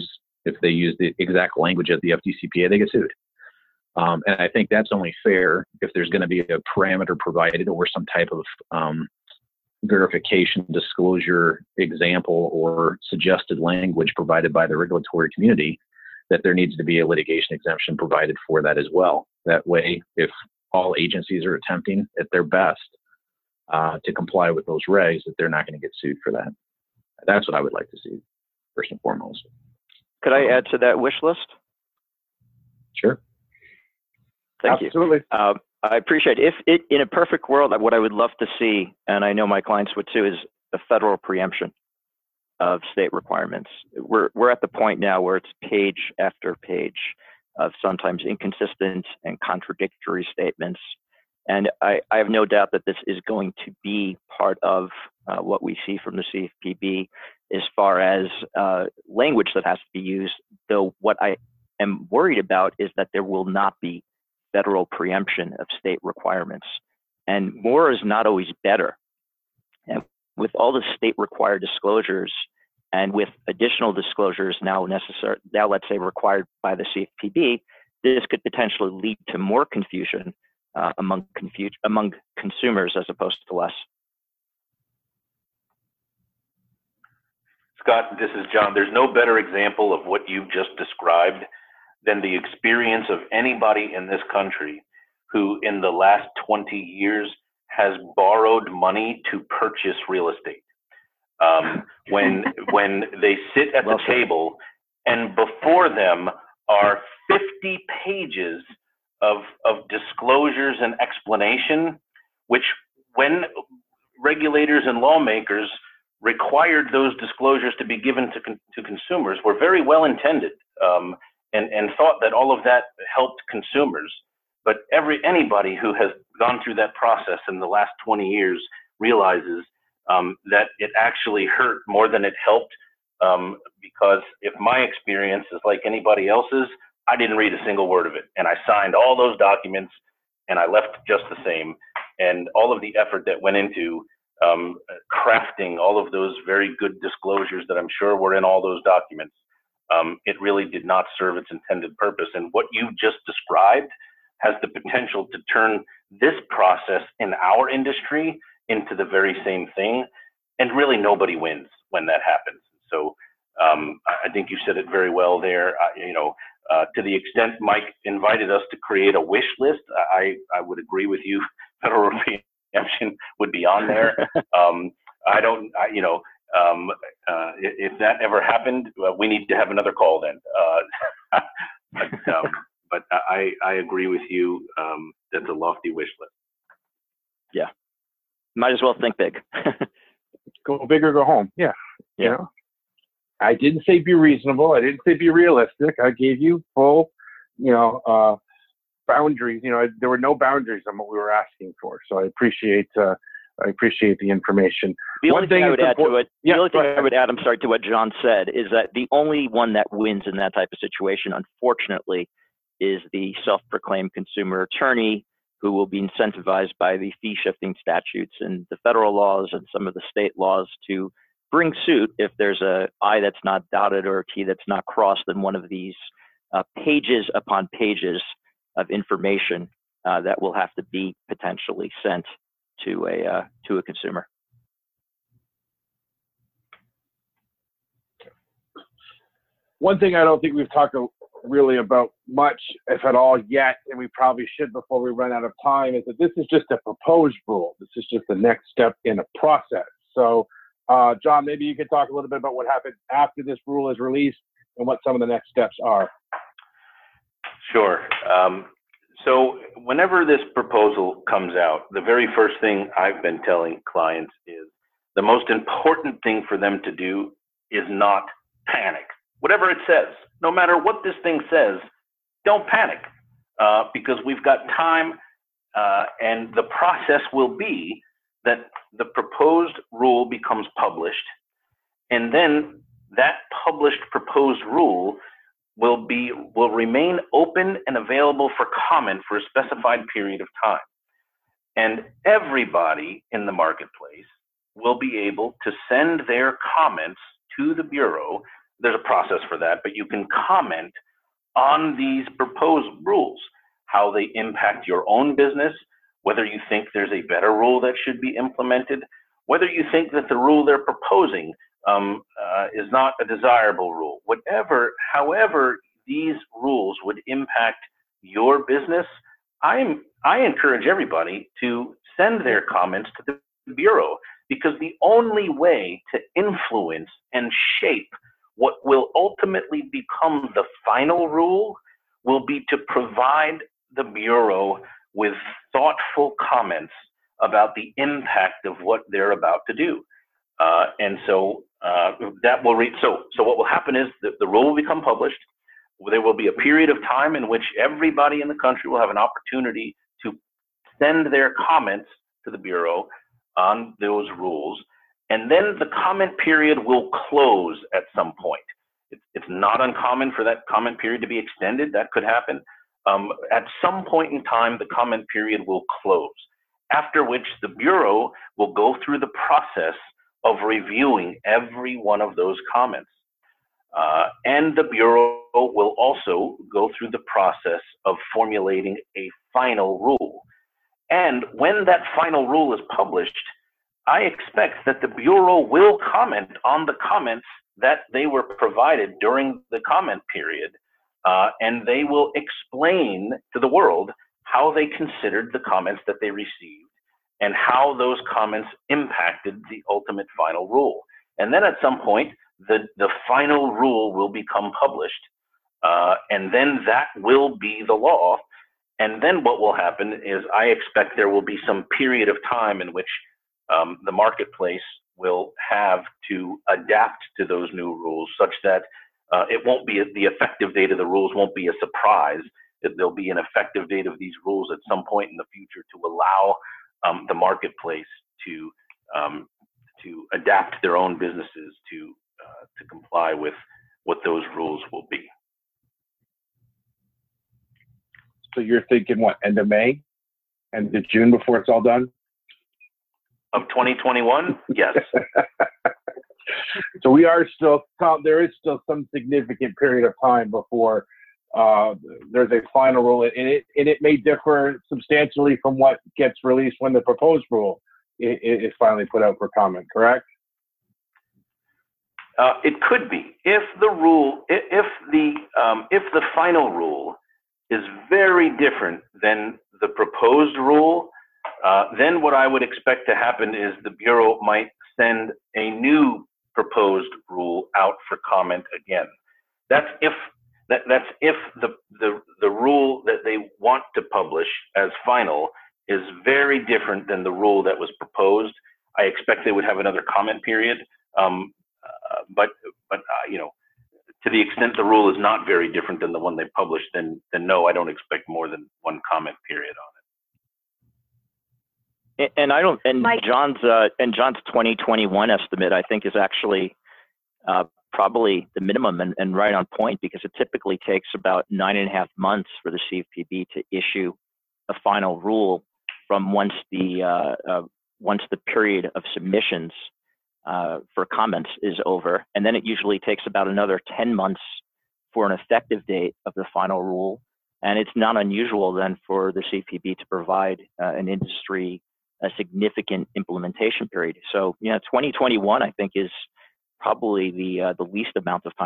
If they use the exact language of the F D C P A, they get sued. Um, and I think that's only fair if there's going to be a parameter provided or some type of um, verification, disclosure, example, or suggested language provided by the regulatory community, that there needs to be a litigation exemption provided for that as well. That way, if all agencies are attempting at their best uh, to comply with those regs, that they're not going to get sued for that. That's what I would like to see, first and foremost. Could I add to that wish list? Sure. Thank Absolutely. you. Uh, I appreciate it. If it, in a perfect world, what I would love to see, and I know my clients would too, is a federal preemption of state requirements. We're, we're at the point now where it's page after page of sometimes inconsistent and contradictory statements. And I, I have no doubt that this is going to be part of uh, what we see from the C F P B as far as uh, language that has to be used, though what I am worried about is that there will not be federal preemption of state requirements. And more is not always better. And with all the state required disclosures and with additional disclosures now necessary, now let's say required by the C F P B, this could potentially lead to more confusion uh, among, confu among consumers as opposed to less. Scott, this is John. There's no better example of what you've just described than the experience of anybody in this country who in the last twenty years has borrowed money to purchase real estate. Um, when, when they sit at the table and before them are fifty pages of, of disclosures and explanation, which when regulators and lawmakers required those disclosures to be given to, con to consumers were very well intended um, and, and thought that all of that helped consumers. But every anybody who has gone through that process in the last twenty years realizes um, that it actually hurt more than it helped, um, because if my experience is like anybody else's, I didn't read a single word of it. And I signed all those documents and I left just the same. And all of the effort that went into um, crafting all of those very good disclosures that I'm sure were in all those documents, um, it really did not serve its intended purpose. And what you just described has the potential to turn this process in our industry into the very same thing. And really nobody wins when that happens. So um, I think you said it very well there. Uh, you know, uh, to the extent Mike invited us to create a wish list, I, I would agree with you. Federal preemption would be on there. um, I don't, I, you know, um, uh, if, if that ever happened, uh, we need to have another call then. Uh, but, um, but I, I agree with you. Um, that's a lofty wish list. Yeah. Might as well think big. Go big or go home. Yeah. Yeah. You know? I didn't say be reasonable. I didn't say be realistic. I gave you full, you know, uh, boundaries. You know, there were no boundaries on what we were asking for. So I appreciate, uh, I appreciate the information. The only One thing thing I would add to it, yeah, the only thing I I would add, I'm sorry, to what John said, is that the only one that wins in that type of situation, unfortunately, is the self-proclaimed consumer attorney who will be incentivized by the fee shifting statutes and the federal laws and some of the state laws to bring suit if there's a I that's not dotted or a T that's not crossed in one of these uh, pages upon pages of information uh, that will have to be potentially sent to a uh, to a consumer. One thing I don't think we've talked really about much, if at all, yet, and we probably should before we run out of time, is that this is just a proposed rule. This is just the next step in a process. So, uh, John, maybe you could talk a little bit about what happens after this rule is released and what some of the next steps are. Sure. Um, so whenever this proposal comes out, the very first thing I've been telling clients is the most important thing for them to do is not panic. Whatever it says, no matter what this thing says, don't panic, uh, because we've got time, uh, and the process will be that the proposed rule becomes published, and then that published proposed rule will be will remain open and available for comment for a specified period of time. And everybody in the marketplace will be able to send their comments to the Bureau there's a process for that, but you can comment on these proposed rules, how they impact your own business, whether you think there's a better rule that should be implemented, whether you think that the rule they're proposing um, uh, is not a desirable rule, whatever, however these rules would impact your business, I'm, I encourage everybody to send their comments to the Bureau, because the only way to influence and shape what will ultimately become the final rule will be to provide the Bureau with thoughtful comments about the impact of what they're about to do. Uh, and so uh, that will read, so, so what will happen is that the rule will become published. There will be a period of time in which everybody in the country will have an opportunity to send their comments to the Bureau on those rules. And then the comment period will close at some point. It's, it's not uncommon for that comment period to be extended. That could happen. Um, at some point in time, the comment period will close, after which the Bureau will go through the process of reviewing every one of those comments. Uh, and the Bureau will also go through the process of formulating a final rule. And when that final rule is published, I expect that the Bureau will comment on the comments that they were provided during the comment period, uh, and they will explain to the world how they considered the comments that they received and how those comments impacted the ultimate final rule. And then at some point, the, the final rule will become published, uh, and then that will be the law. And then what will happen is I expect there will be some period of time in which um, the marketplace will have to adapt to those new rules, such that uh, it won't be, the effective date of the rules won't be a surprise. There'll be an effective date of these rules at some point in the future to allow um, the marketplace to um, to adapt their own businesses to uh, to comply with what those rules will be. So you're thinking what, end of May, end of June before it's all done? Of twenty twenty-one, yes. So we are still, there is still some significant period of time before uh, there's a final rule, and it, and it may differ substantially from what gets released when the proposed rule is, is finally put out for comment, correct? Uh, it could be. If the rule, if the, um, if the final rule is very different than the proposed rule, uh, then what I would expect to happen is the Bureau might send a new proposed rule out for comment again. That's if that, that's if the, the the rule that they want to publish as final is very different than the rule that was proposed. I expect they would have another comment period, um, uh, but but uh, you know, to the extent the rule is not very different than the one they published, then then no, I don't expect more than one comment period on it. And I don't, and Mike. John's, uh, and John's twenty twenty-one estimate, I think, is actually uh, probably the minimum and, and right on point, because it typically takes about nine and a half months for the C F P B to issue a final rule from once the uh, uh, once the period of submissions uh, for comments is over, and then it usually takes about another ten months for an effective date of the final rule. And it's not unusual then for the C F P B to provide uh, an industry a significant implementation period. So, you know, twenty twenty-one, I think, is probably the uh, the least amount of time.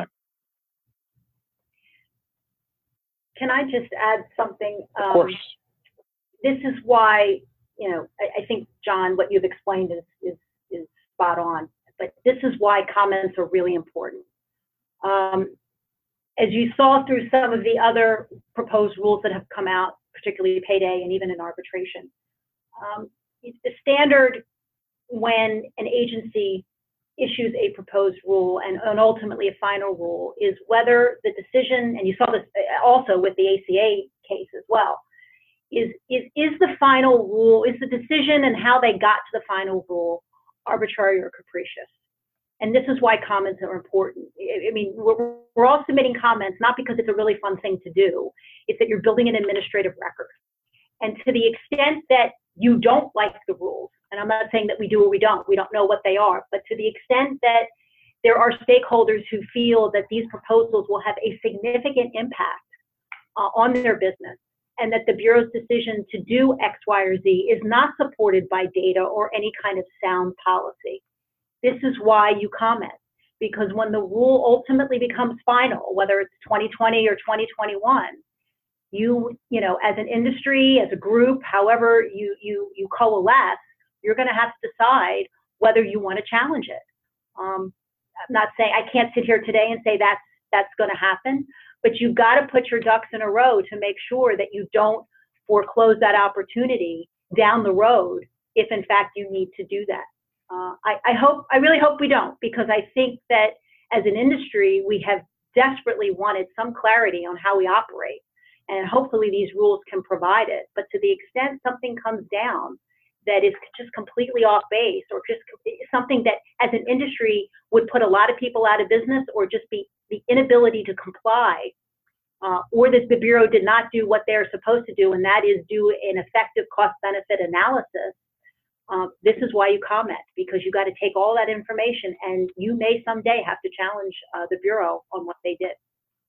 Can I just add something? Um, Of course. This is why, you know, I, I think, John, what you've explained is, is, is spot on, but this is why comments are really important. Um, as you saw through some of the other proposed rules that have come out, particularly payday and even in arbitration, um, the standard when an agency issues a proposed rule and, and ultimately a final rule is whether the decision, and you saw this also with the A C A case as well, is, is, is the final rule, is the decision and how they got to the final rule arbitrary or capricious? And this is why comments are important. I mean, we're, we're all submitting comments, not because it's a really fun thing to do, it's that you're building an administrative record. And to the extent that you don't like the rules, and I'm not saying that we do or we don't, we don't know what they are, but to the extent that there are stakeholders who feel that these proposals will have a significant impact uh, on their business, and that the Bureau's decision to do X, Y, or Z is not supported by data or any kind of sound policy. This is why you comment, because when the rule ultimately becomes final, whether it's twenty twenty or twenty twenty-one, you, you know, as an industry, as a group, however you, you, you coalesce, you're going to have to decide whether you want to challenge it. Um, I'm not saying, I can't sit here today and say that's, that's going to happen, but you've got to put your ducks in a row to make sure that you don't foreclose that opportunity down the road if in fact you need to do that. Uh, I, I hope, I really hope we don't, because I think that as an industry, we have desperately wanted some clarity on how we operate, and hopefully these rules can provide it. But to the extent something comes down that is just completely off base, or just something that as an industry would put a lot of people out of business, or just be the inability to comply, uh, or that the Bureau did not do what they're supposed to do, and that is do an effective cost-benefit analysis, um, this is why you comment, because you got to take all that information, and you may someday have to challenge uh, the Bureau on what they did.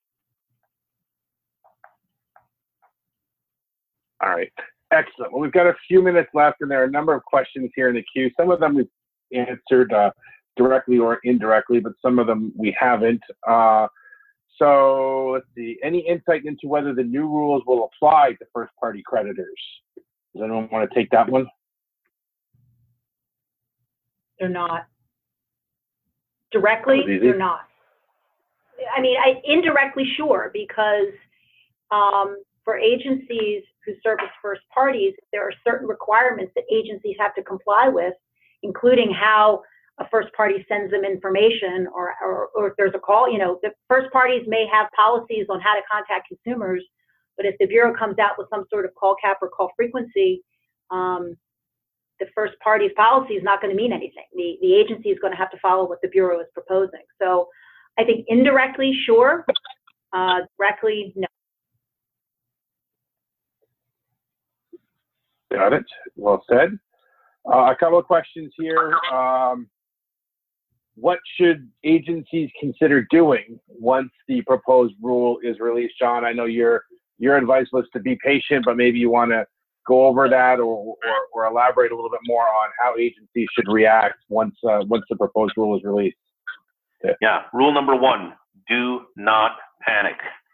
All right. Excellent. Well, we've got a few minutes left, and there are a number of questions here in the queue. Some of them we've answered uh, directly or indirectly, but some of them we haven't. Uh, so let's see. Any insight into whether the new rules will apply to first-party creditors? Does anyone want to take that one? They're not. Directly, they're not. I mean, I, indirectly, sure, because um, for agencies who service first parties, there are certain requirements that agencies have to comply with, including how a first party sends them information, or, or, or if there's a call. You know, the first parties may have policies on how to contact consumers, but if the Bureau comes out with some sort of call cap or call frequency, um, the first party's policy is not going to mean anything. The, the agency is going to have to follow what the Bureau is proposing. So I think indirectly, sure. Uh, directly, no. Got it. Well said. Uh, a couple of questions here. Um, what should agencies consider doing once the proposed rule is released? John, I know your your advice was to be patient, but maybe you want to go over that, or, or, or elaborate a little bit more on how agencies should react once uh, once the proposed rule is released. Yeah. yeah. Rule number one: do not panic.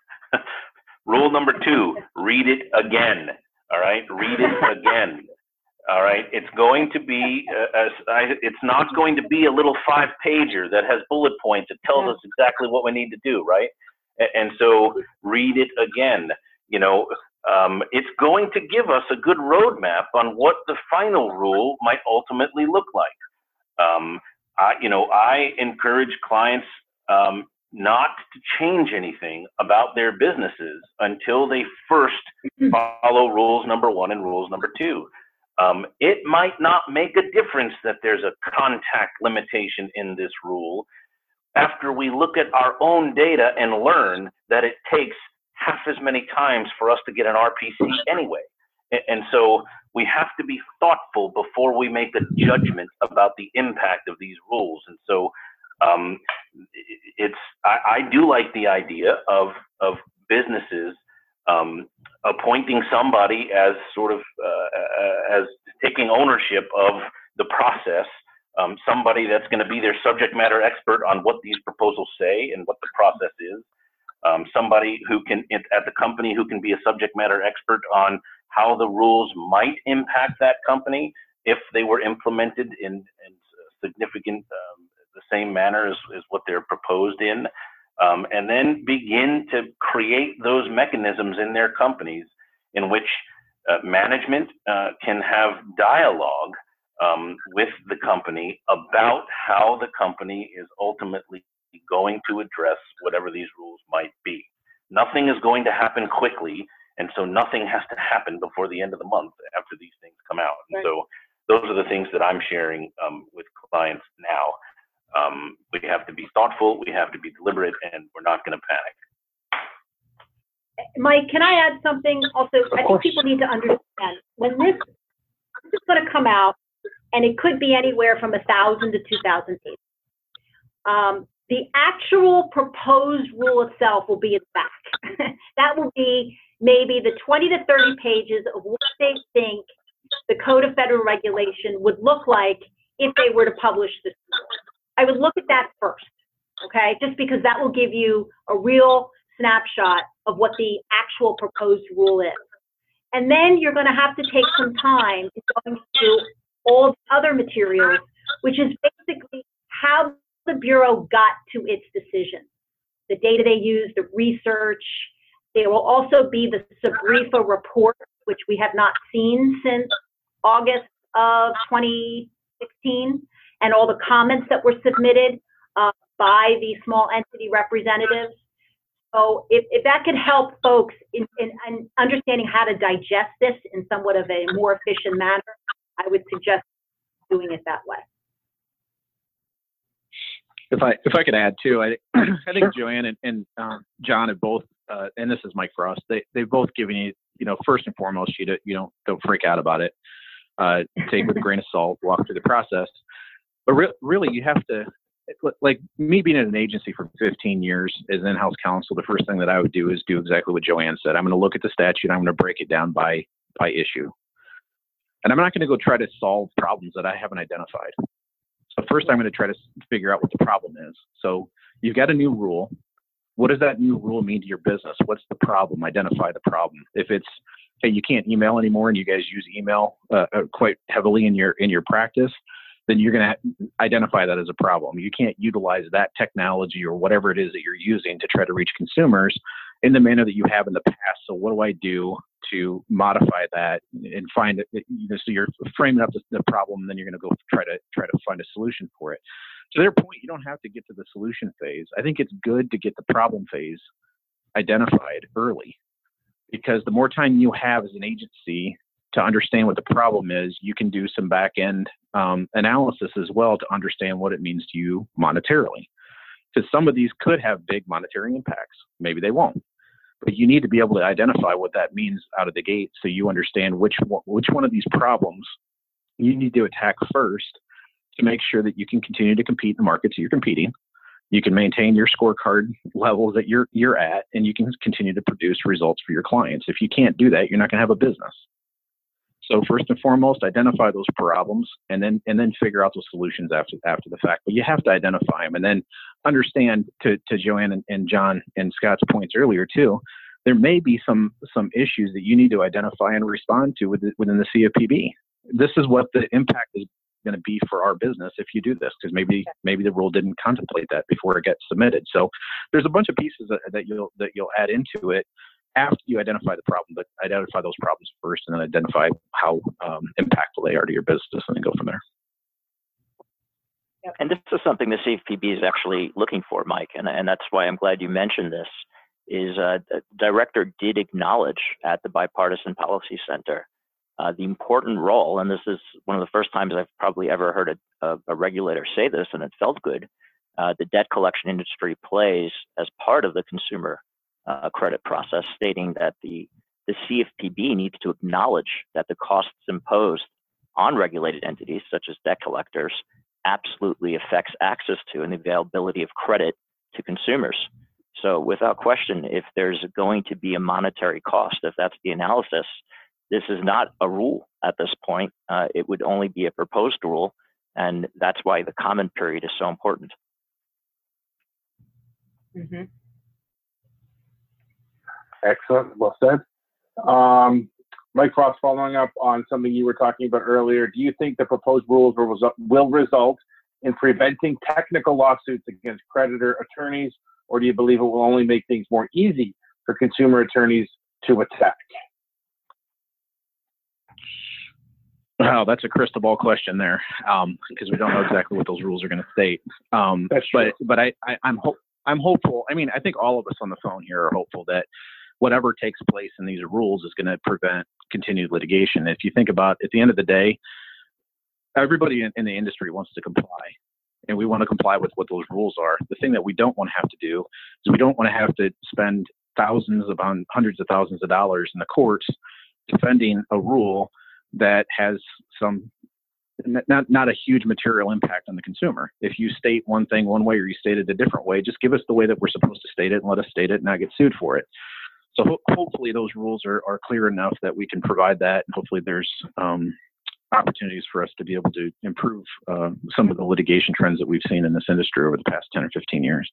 Rule number two: read it again. All right, read it again. All right, it's going to be, uh, uh, it's not going to be a little five pager that has bullet points that tells us exactly what we need to do, right? And, and so read it again. You know, um, it's going to give us a good roadmap on what the final rule might ultimately look like. Um, I, you know, I encourage clients um, not to change anything about their businesses until they first follow rules number one and rules number two. Um, it might not make a difference that there's a contact limitation in this rule after we look at our own data and learn that it takes half as many times for us to get an R P C anyway. And so we have to be thoughtful before we make a judgment about the impact of these rules. And so um, it's, I, I do like the idea of, of businesses um, appointing somebody as sort of, uh, as taking ownership of the process, um, somebody that's going to be their subject matter expert on what these proposals say and what the process is. Um, somebody who can, at the company, who can be a subject matter expert on how the rules might impact that company if they were implemented in, in significant, um, the same manner as, as what they're proposed in, um, and then begin to create those mechanisms in their companies in which uh, management uh, can have dialogue um, with the company about how the company is ultimately going to address whatever these rules might be. Nothing is going to happen quickly, and so nothing has to happen before the end of the month after these things come out. And so those are the things that I'm sharing um, with clients now. Um, we have to be thoughtful, we have to be deliberate, and we're not going to panic. Mike, can I add something also? Of I course. think people need to understand when this, this is going to come out, and it could be anywhere from a thousand to two thousand pages. Um, The actual proposed rule itself will be in the back. That will be maybe the twenty to thirty pages of what they think the Code of Federal Regulation would look like if they were to publish this rule. I would look at that first, okay? Just because that will give you a real snapshot of what the actual proposed rule is. And then you're going to have to take some time in going through all the other materials, which is basically how the Bureau got to its decision, the data they used, the research. There will also be the SBREFA report, which we have not seen since August of twenty sixteen, and all the comments that were submitted uh, by the small entity representatives. So if, if that could help folks in, in, in understanding how to digest this in somewhat of a more efficient manner, I would suggest doing it that way. If I if I could add too, I I think sure. Joanne and, and um, John have both, uh, and this is Mike Frost. They they've both given you, you know, first and foremost, you don't you don't don't freak out about it. Uh, take with a grain of salt, walk through the process. But re really, you have to, like me being at an agency for fifteen years as an in-house counsel. The first thing that I would do is do exactly what Joanne said. I'm going to look at the statute. I'm going to break it down by by issue, and I'm not going to go try to solve problems that I haven't identified. So first, I'm going to try to figure out what the problem is. So you've got a new rule. What does that new rule mean to your business? What's the problem? Identify the problem. If it's, hey, you can't email anymore, and you guys use email uh, quite heavily in your in your practice, then you're going to identify that as a problem. You can't utilize that technology or whatever it is that you're using to try to reach consumers in the manner that you have in the past. So what do I do to modify that and find it? You know, so you're framing up the, the problem, and then you're going to go try to try to find a solution for it. To their point, you don't have to get to the solution phase. I think it's good to get the problem phase identified early, because the more time you have as an agency to understand what the problem is, you can do some back end um, analysis as well to understand what it means to you monetarily. Because some of these could have big monetary impacts. Maybe they won't. But you need to be able to identify what that means out of the gate, so you understand which one, which one of these problems you need to attack first to make sure that you can continue to compete in the markets that you're competing. You can maintain your scorecard levels that you're you're at, and you can continue to produce results for your clients. If you can't do that, you're not going to have a business. So first and foremost, identify those problems, and then and then figure out those solutions after after the fact. But you have to identify them, and then understand, to to Joanne and, and John and Scott's points earlier too, there may be some some issues that you need to identify and respond to within, within the C F P B. This is what the impact is going to be for our business if you do this, because maybe maybe the rule didn't contemplate that before it gets submitted. So there's a bunch of pieces that, that you'll that you'll add into it after you identify the problem, but identify those problems first, and then identify how um, impactful they are to your business, and then go from there. And this is something the C F P B is actually looking for, Mike, and, and that's why I'm glad you mentioned this, is uh, the director did acknowledge at the Bipartisan Policy Center uh, the important role, and this is one of the first times I've probably ever heard a, a, a regulator say this, and it felt good, uh, the debt collection industry plays as part of the consumer Uh, credit process, stating that the, the C F P B needs to acknowledge that the costs imposed on regulated entities, such as debt collectors, absolutely affects access to and the availability of credit to consumers. So without question, if there's going to be a monetary cost, if that's the analysis, this is not a rule at this point. Uh, it would only be a proposed rule, and that's why the comment period is so important. Mm-hmm. Excellent. Well said. Um, Mike Frost, following up on something you were talking about earlier, do you think the proposed rules will result, will result in preventing technical lawsuits against creditor attorneys, or do you believe it will only make things more easy for consumer attorneys to attack? Wow, that's a crystal ball question there, um, because we don't know exactly what those rules are going to state. Um, That's true. but but I, I I'm hope I'm hopeful. I mean, I think all of us on the phone here are hopeful that whatever takes place in these rules is going to prevent continued litigation. If you think about, at the end of the day, everybody in, in the industry wants to comply, and we want to comply with what those rules are. The thing that we don't want to have to do is we don't want to have to spend thousands upon hundreds of thousands of dollars in the courts defending a rule that has some not not a huge material impact on the consumer. If you state one thing one way or you state it a different way, just give us the way that we're supposed to state it and let us state it and not get sued for it. So ho- hopefully those rules are, are clear enough that we can provide that. And hopefully there's um, opportunities for us to be able to improve uh, some of the litigation trends that we've seen in this industry over the past ten or fifteen years.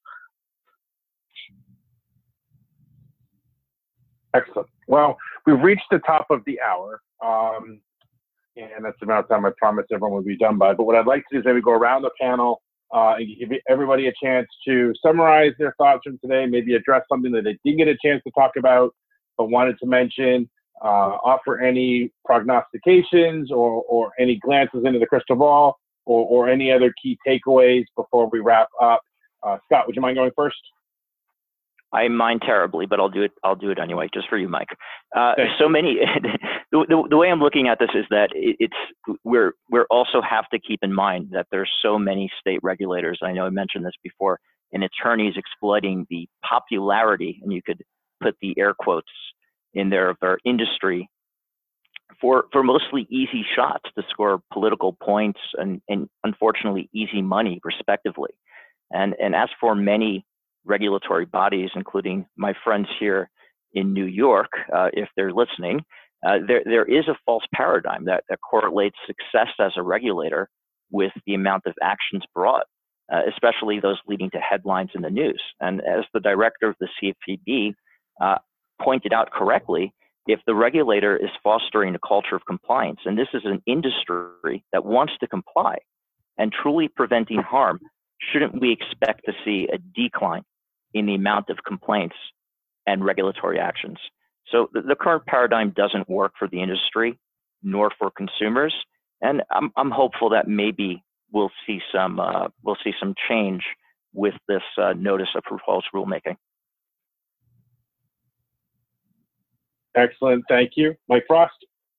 Excellent. Well, we've reached the top of the hour. Um, and that's the amount of time I promised everyone would be done by. But what I'd like to do is maybe go around the panel uh, and give everybody a chance to summarize their thoughts from today, maybe address something that they didn't get a chance to talk about but wanted to mention, uh, offer any prognostications or, or any glances into the crystal ball or, or any other key takeaways before we wrap up. Uh, Scott, would you mind going first? I mind terribly, but I'll do it. I'll do it anyway, just for you, Mike. Uh, so many. the, the, the way I'm looking at this is that it, it's we're we're also have to keep in mind that there's so many state regulators. I know I mentioned this before, and attorneys exploiting the popularity, and you could put the air quotes in there of our industry for for mostly easy shots to score political points and and unfortunately easy money, respectively. And and as for many regulatory bodies, including my friends here in New York, uh, if they're listening, uh, there there is a false paradigm that, that correlates success as a regulator with the amount of actions brought, uh, especially those leading to headlines in the news. And as the director of the C F P B uh, pointed out correctly, if the regulator is fostering a culture of compliance, and this is an industry that wants to comply and truly preventing harm, shouldn't we expect to see a decline in the amount of complaints and regulatory actions? So the, the current paradigm doesn't work for the industry nor for consumers, and I'm, I'm hopeful that maybe we'll see some uh, we'll see some change with this uh, notice of proposed rulemaking. Excellent, thank you, Mike Frost.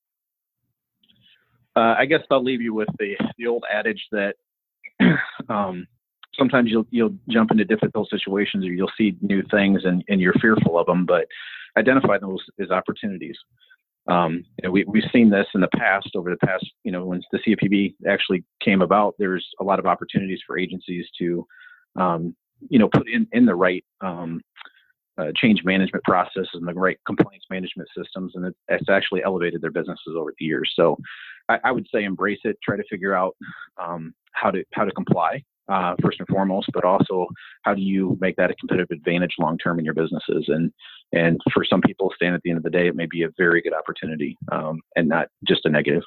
Uh, I guess I'll leave you with the the old adage that um, sometimes you'll you'll jump into difficult situations or you'll see new things and, and you're fearful of them, but identify those as opportunities. Um, you know, we, we've seen this in the past, over the past, you know, when the C F P B actually came about, there's a lot of opportunities for agencies to, um, you know, put in, in the right um, uh, change management processes and the right compliance management systems. And it, it's actually elevated their businesses over the years. So I, I would say embrace it, try to figure out um, how to, how to comply. Uh, first and foremost, but also how do you make that a competitive advantage long-term in your businesses? And and for some people, staying at the end of the day, it may be a very good opportunity um, and not just a negative.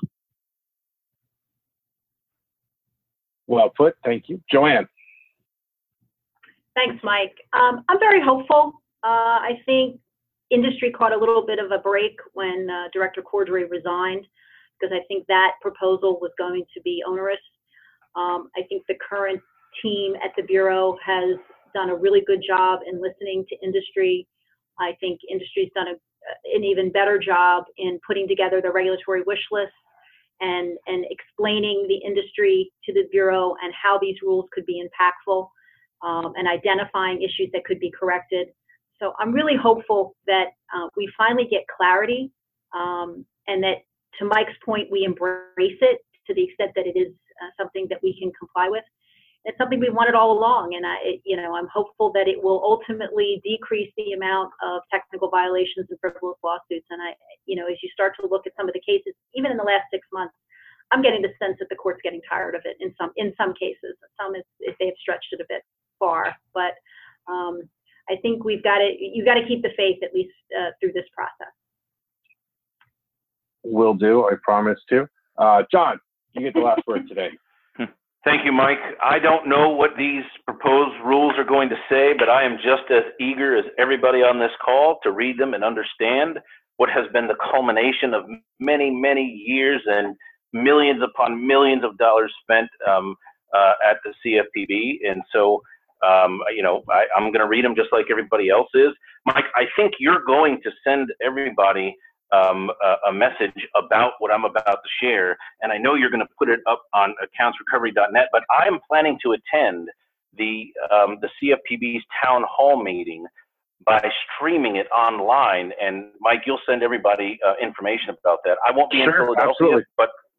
Well put, thank you. Joanne. Thanks, Mike. Um, I'm very hopeful. Uh, I think industry caught a little bit of a break when uh, Director Cordray resigned, because I think that proposal was going to be onerous. Um, I think the current team at the Bureau has done a really good job in listening to industry. I think industry's done a, an even better job in putting together the regulatory wish list and, and explaining the industry to the Bureau and how these rules could be impactful, um, and identifying issues that could be corrected. So I'm really hopeful that uh, we finally get clarity, um, and that, to Mike's point, we embrace it to the extent that it is Uh, something that we can comply with. It's something we wanted all along, and I, it, you know, I'm hopeful that it will ultimately decrease the amount of technical violations and frivolous lawsuits. And I, you know, as you start to look at some of the cases, even in the last six months, I'm getting the sense that the court's getting tired of it in some in some cases. Some is, if they have stretched it a bit far, but um, I think we've got to you've got to keep the faith at least uh, through this process. Will do. I promise to. Uh, John, you get the last word today. Thank you, Mike. I don't know what these proposed rules are going to say, but I am just as eager as everybody on this call to read them and understand what has been the culmination of many, many years and millions upon millions of dollars spent um, uh, at the C F P B. And so, um, you know, I, I'm going to read them just like everybody else is. Mike, I think you're going to send everybody Um, a, a message about what I'm about to share, and I know you're going to put it up on accounts recovery dot net, but I'm planning to attend the um, the C F P B's town hall meeting by streaming it online. And Mike, you'll send everybody uh, information about that. I won't be in Sure, Philadelphia, absolutely. but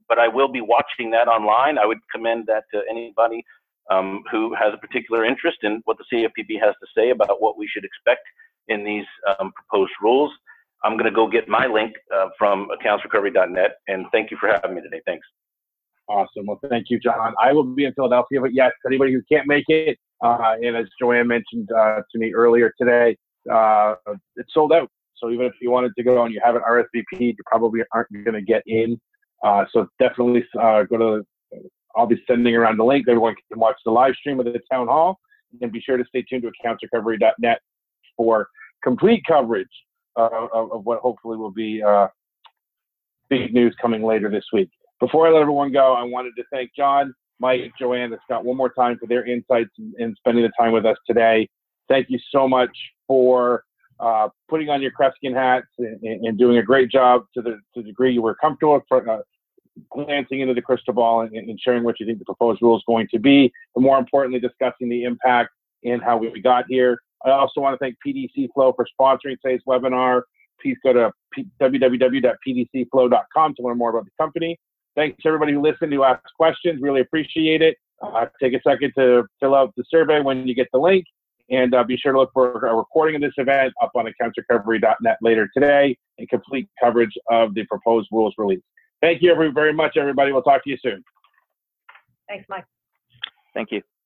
but I will be watching that online. I would commend that to anybody um, who has a particular interest in what the C F P B has to say about what we should expect in these um, proposed rules. I'm going to go get my link uh, from accounts recovery dot net, and thank you for having me today. Thanks. Awesome. Well, thank you, John. I will be in Philadelphia, but yes, anybody who can't make it, uh, and as Joanne mentioned uh, to me earlier today, uh, it's sold out. So even if you wanted to go and you haven't R S V P'd, you probably aren't going to get in. Uh, so definitely uh, go to, I'll be sending around the link. Everyone can watch the live stream of the town hall, and be sure to stay tuned to accounts recovery dot net for complete coverage uh, of, of what hopefully will be uh, big news coming later this week. Before I let everyone go, I wanted to thank John, Mike, Joanne, and Scott one more time for their insights and, and spending the time with us today. Thank you so much for uh, putting on your Kreskin hats and, and doing a great job to the, to the degree you were comfortable for, uh, glancing into the crystal ball and, and sharing what you think the proposed rule is going to be, but more importantly, discussing the impact and how we got here. I also want to thank P D C Flow for sponsoring today's webinar. Please go to w w w dot p d c flow dot com to learn more about the company. Thanks to everybody who listened, who asked questions. Really appreciate it. Uh, take a second to fill out the survey when you get the link. And uh, be sure to look for a recording of this event up on accounts recovery dot net later today and complete coverage of the proposed rules release. Thank you every, very much, everybody. We'll talk to you soon. Thanks, Mike. Thank you.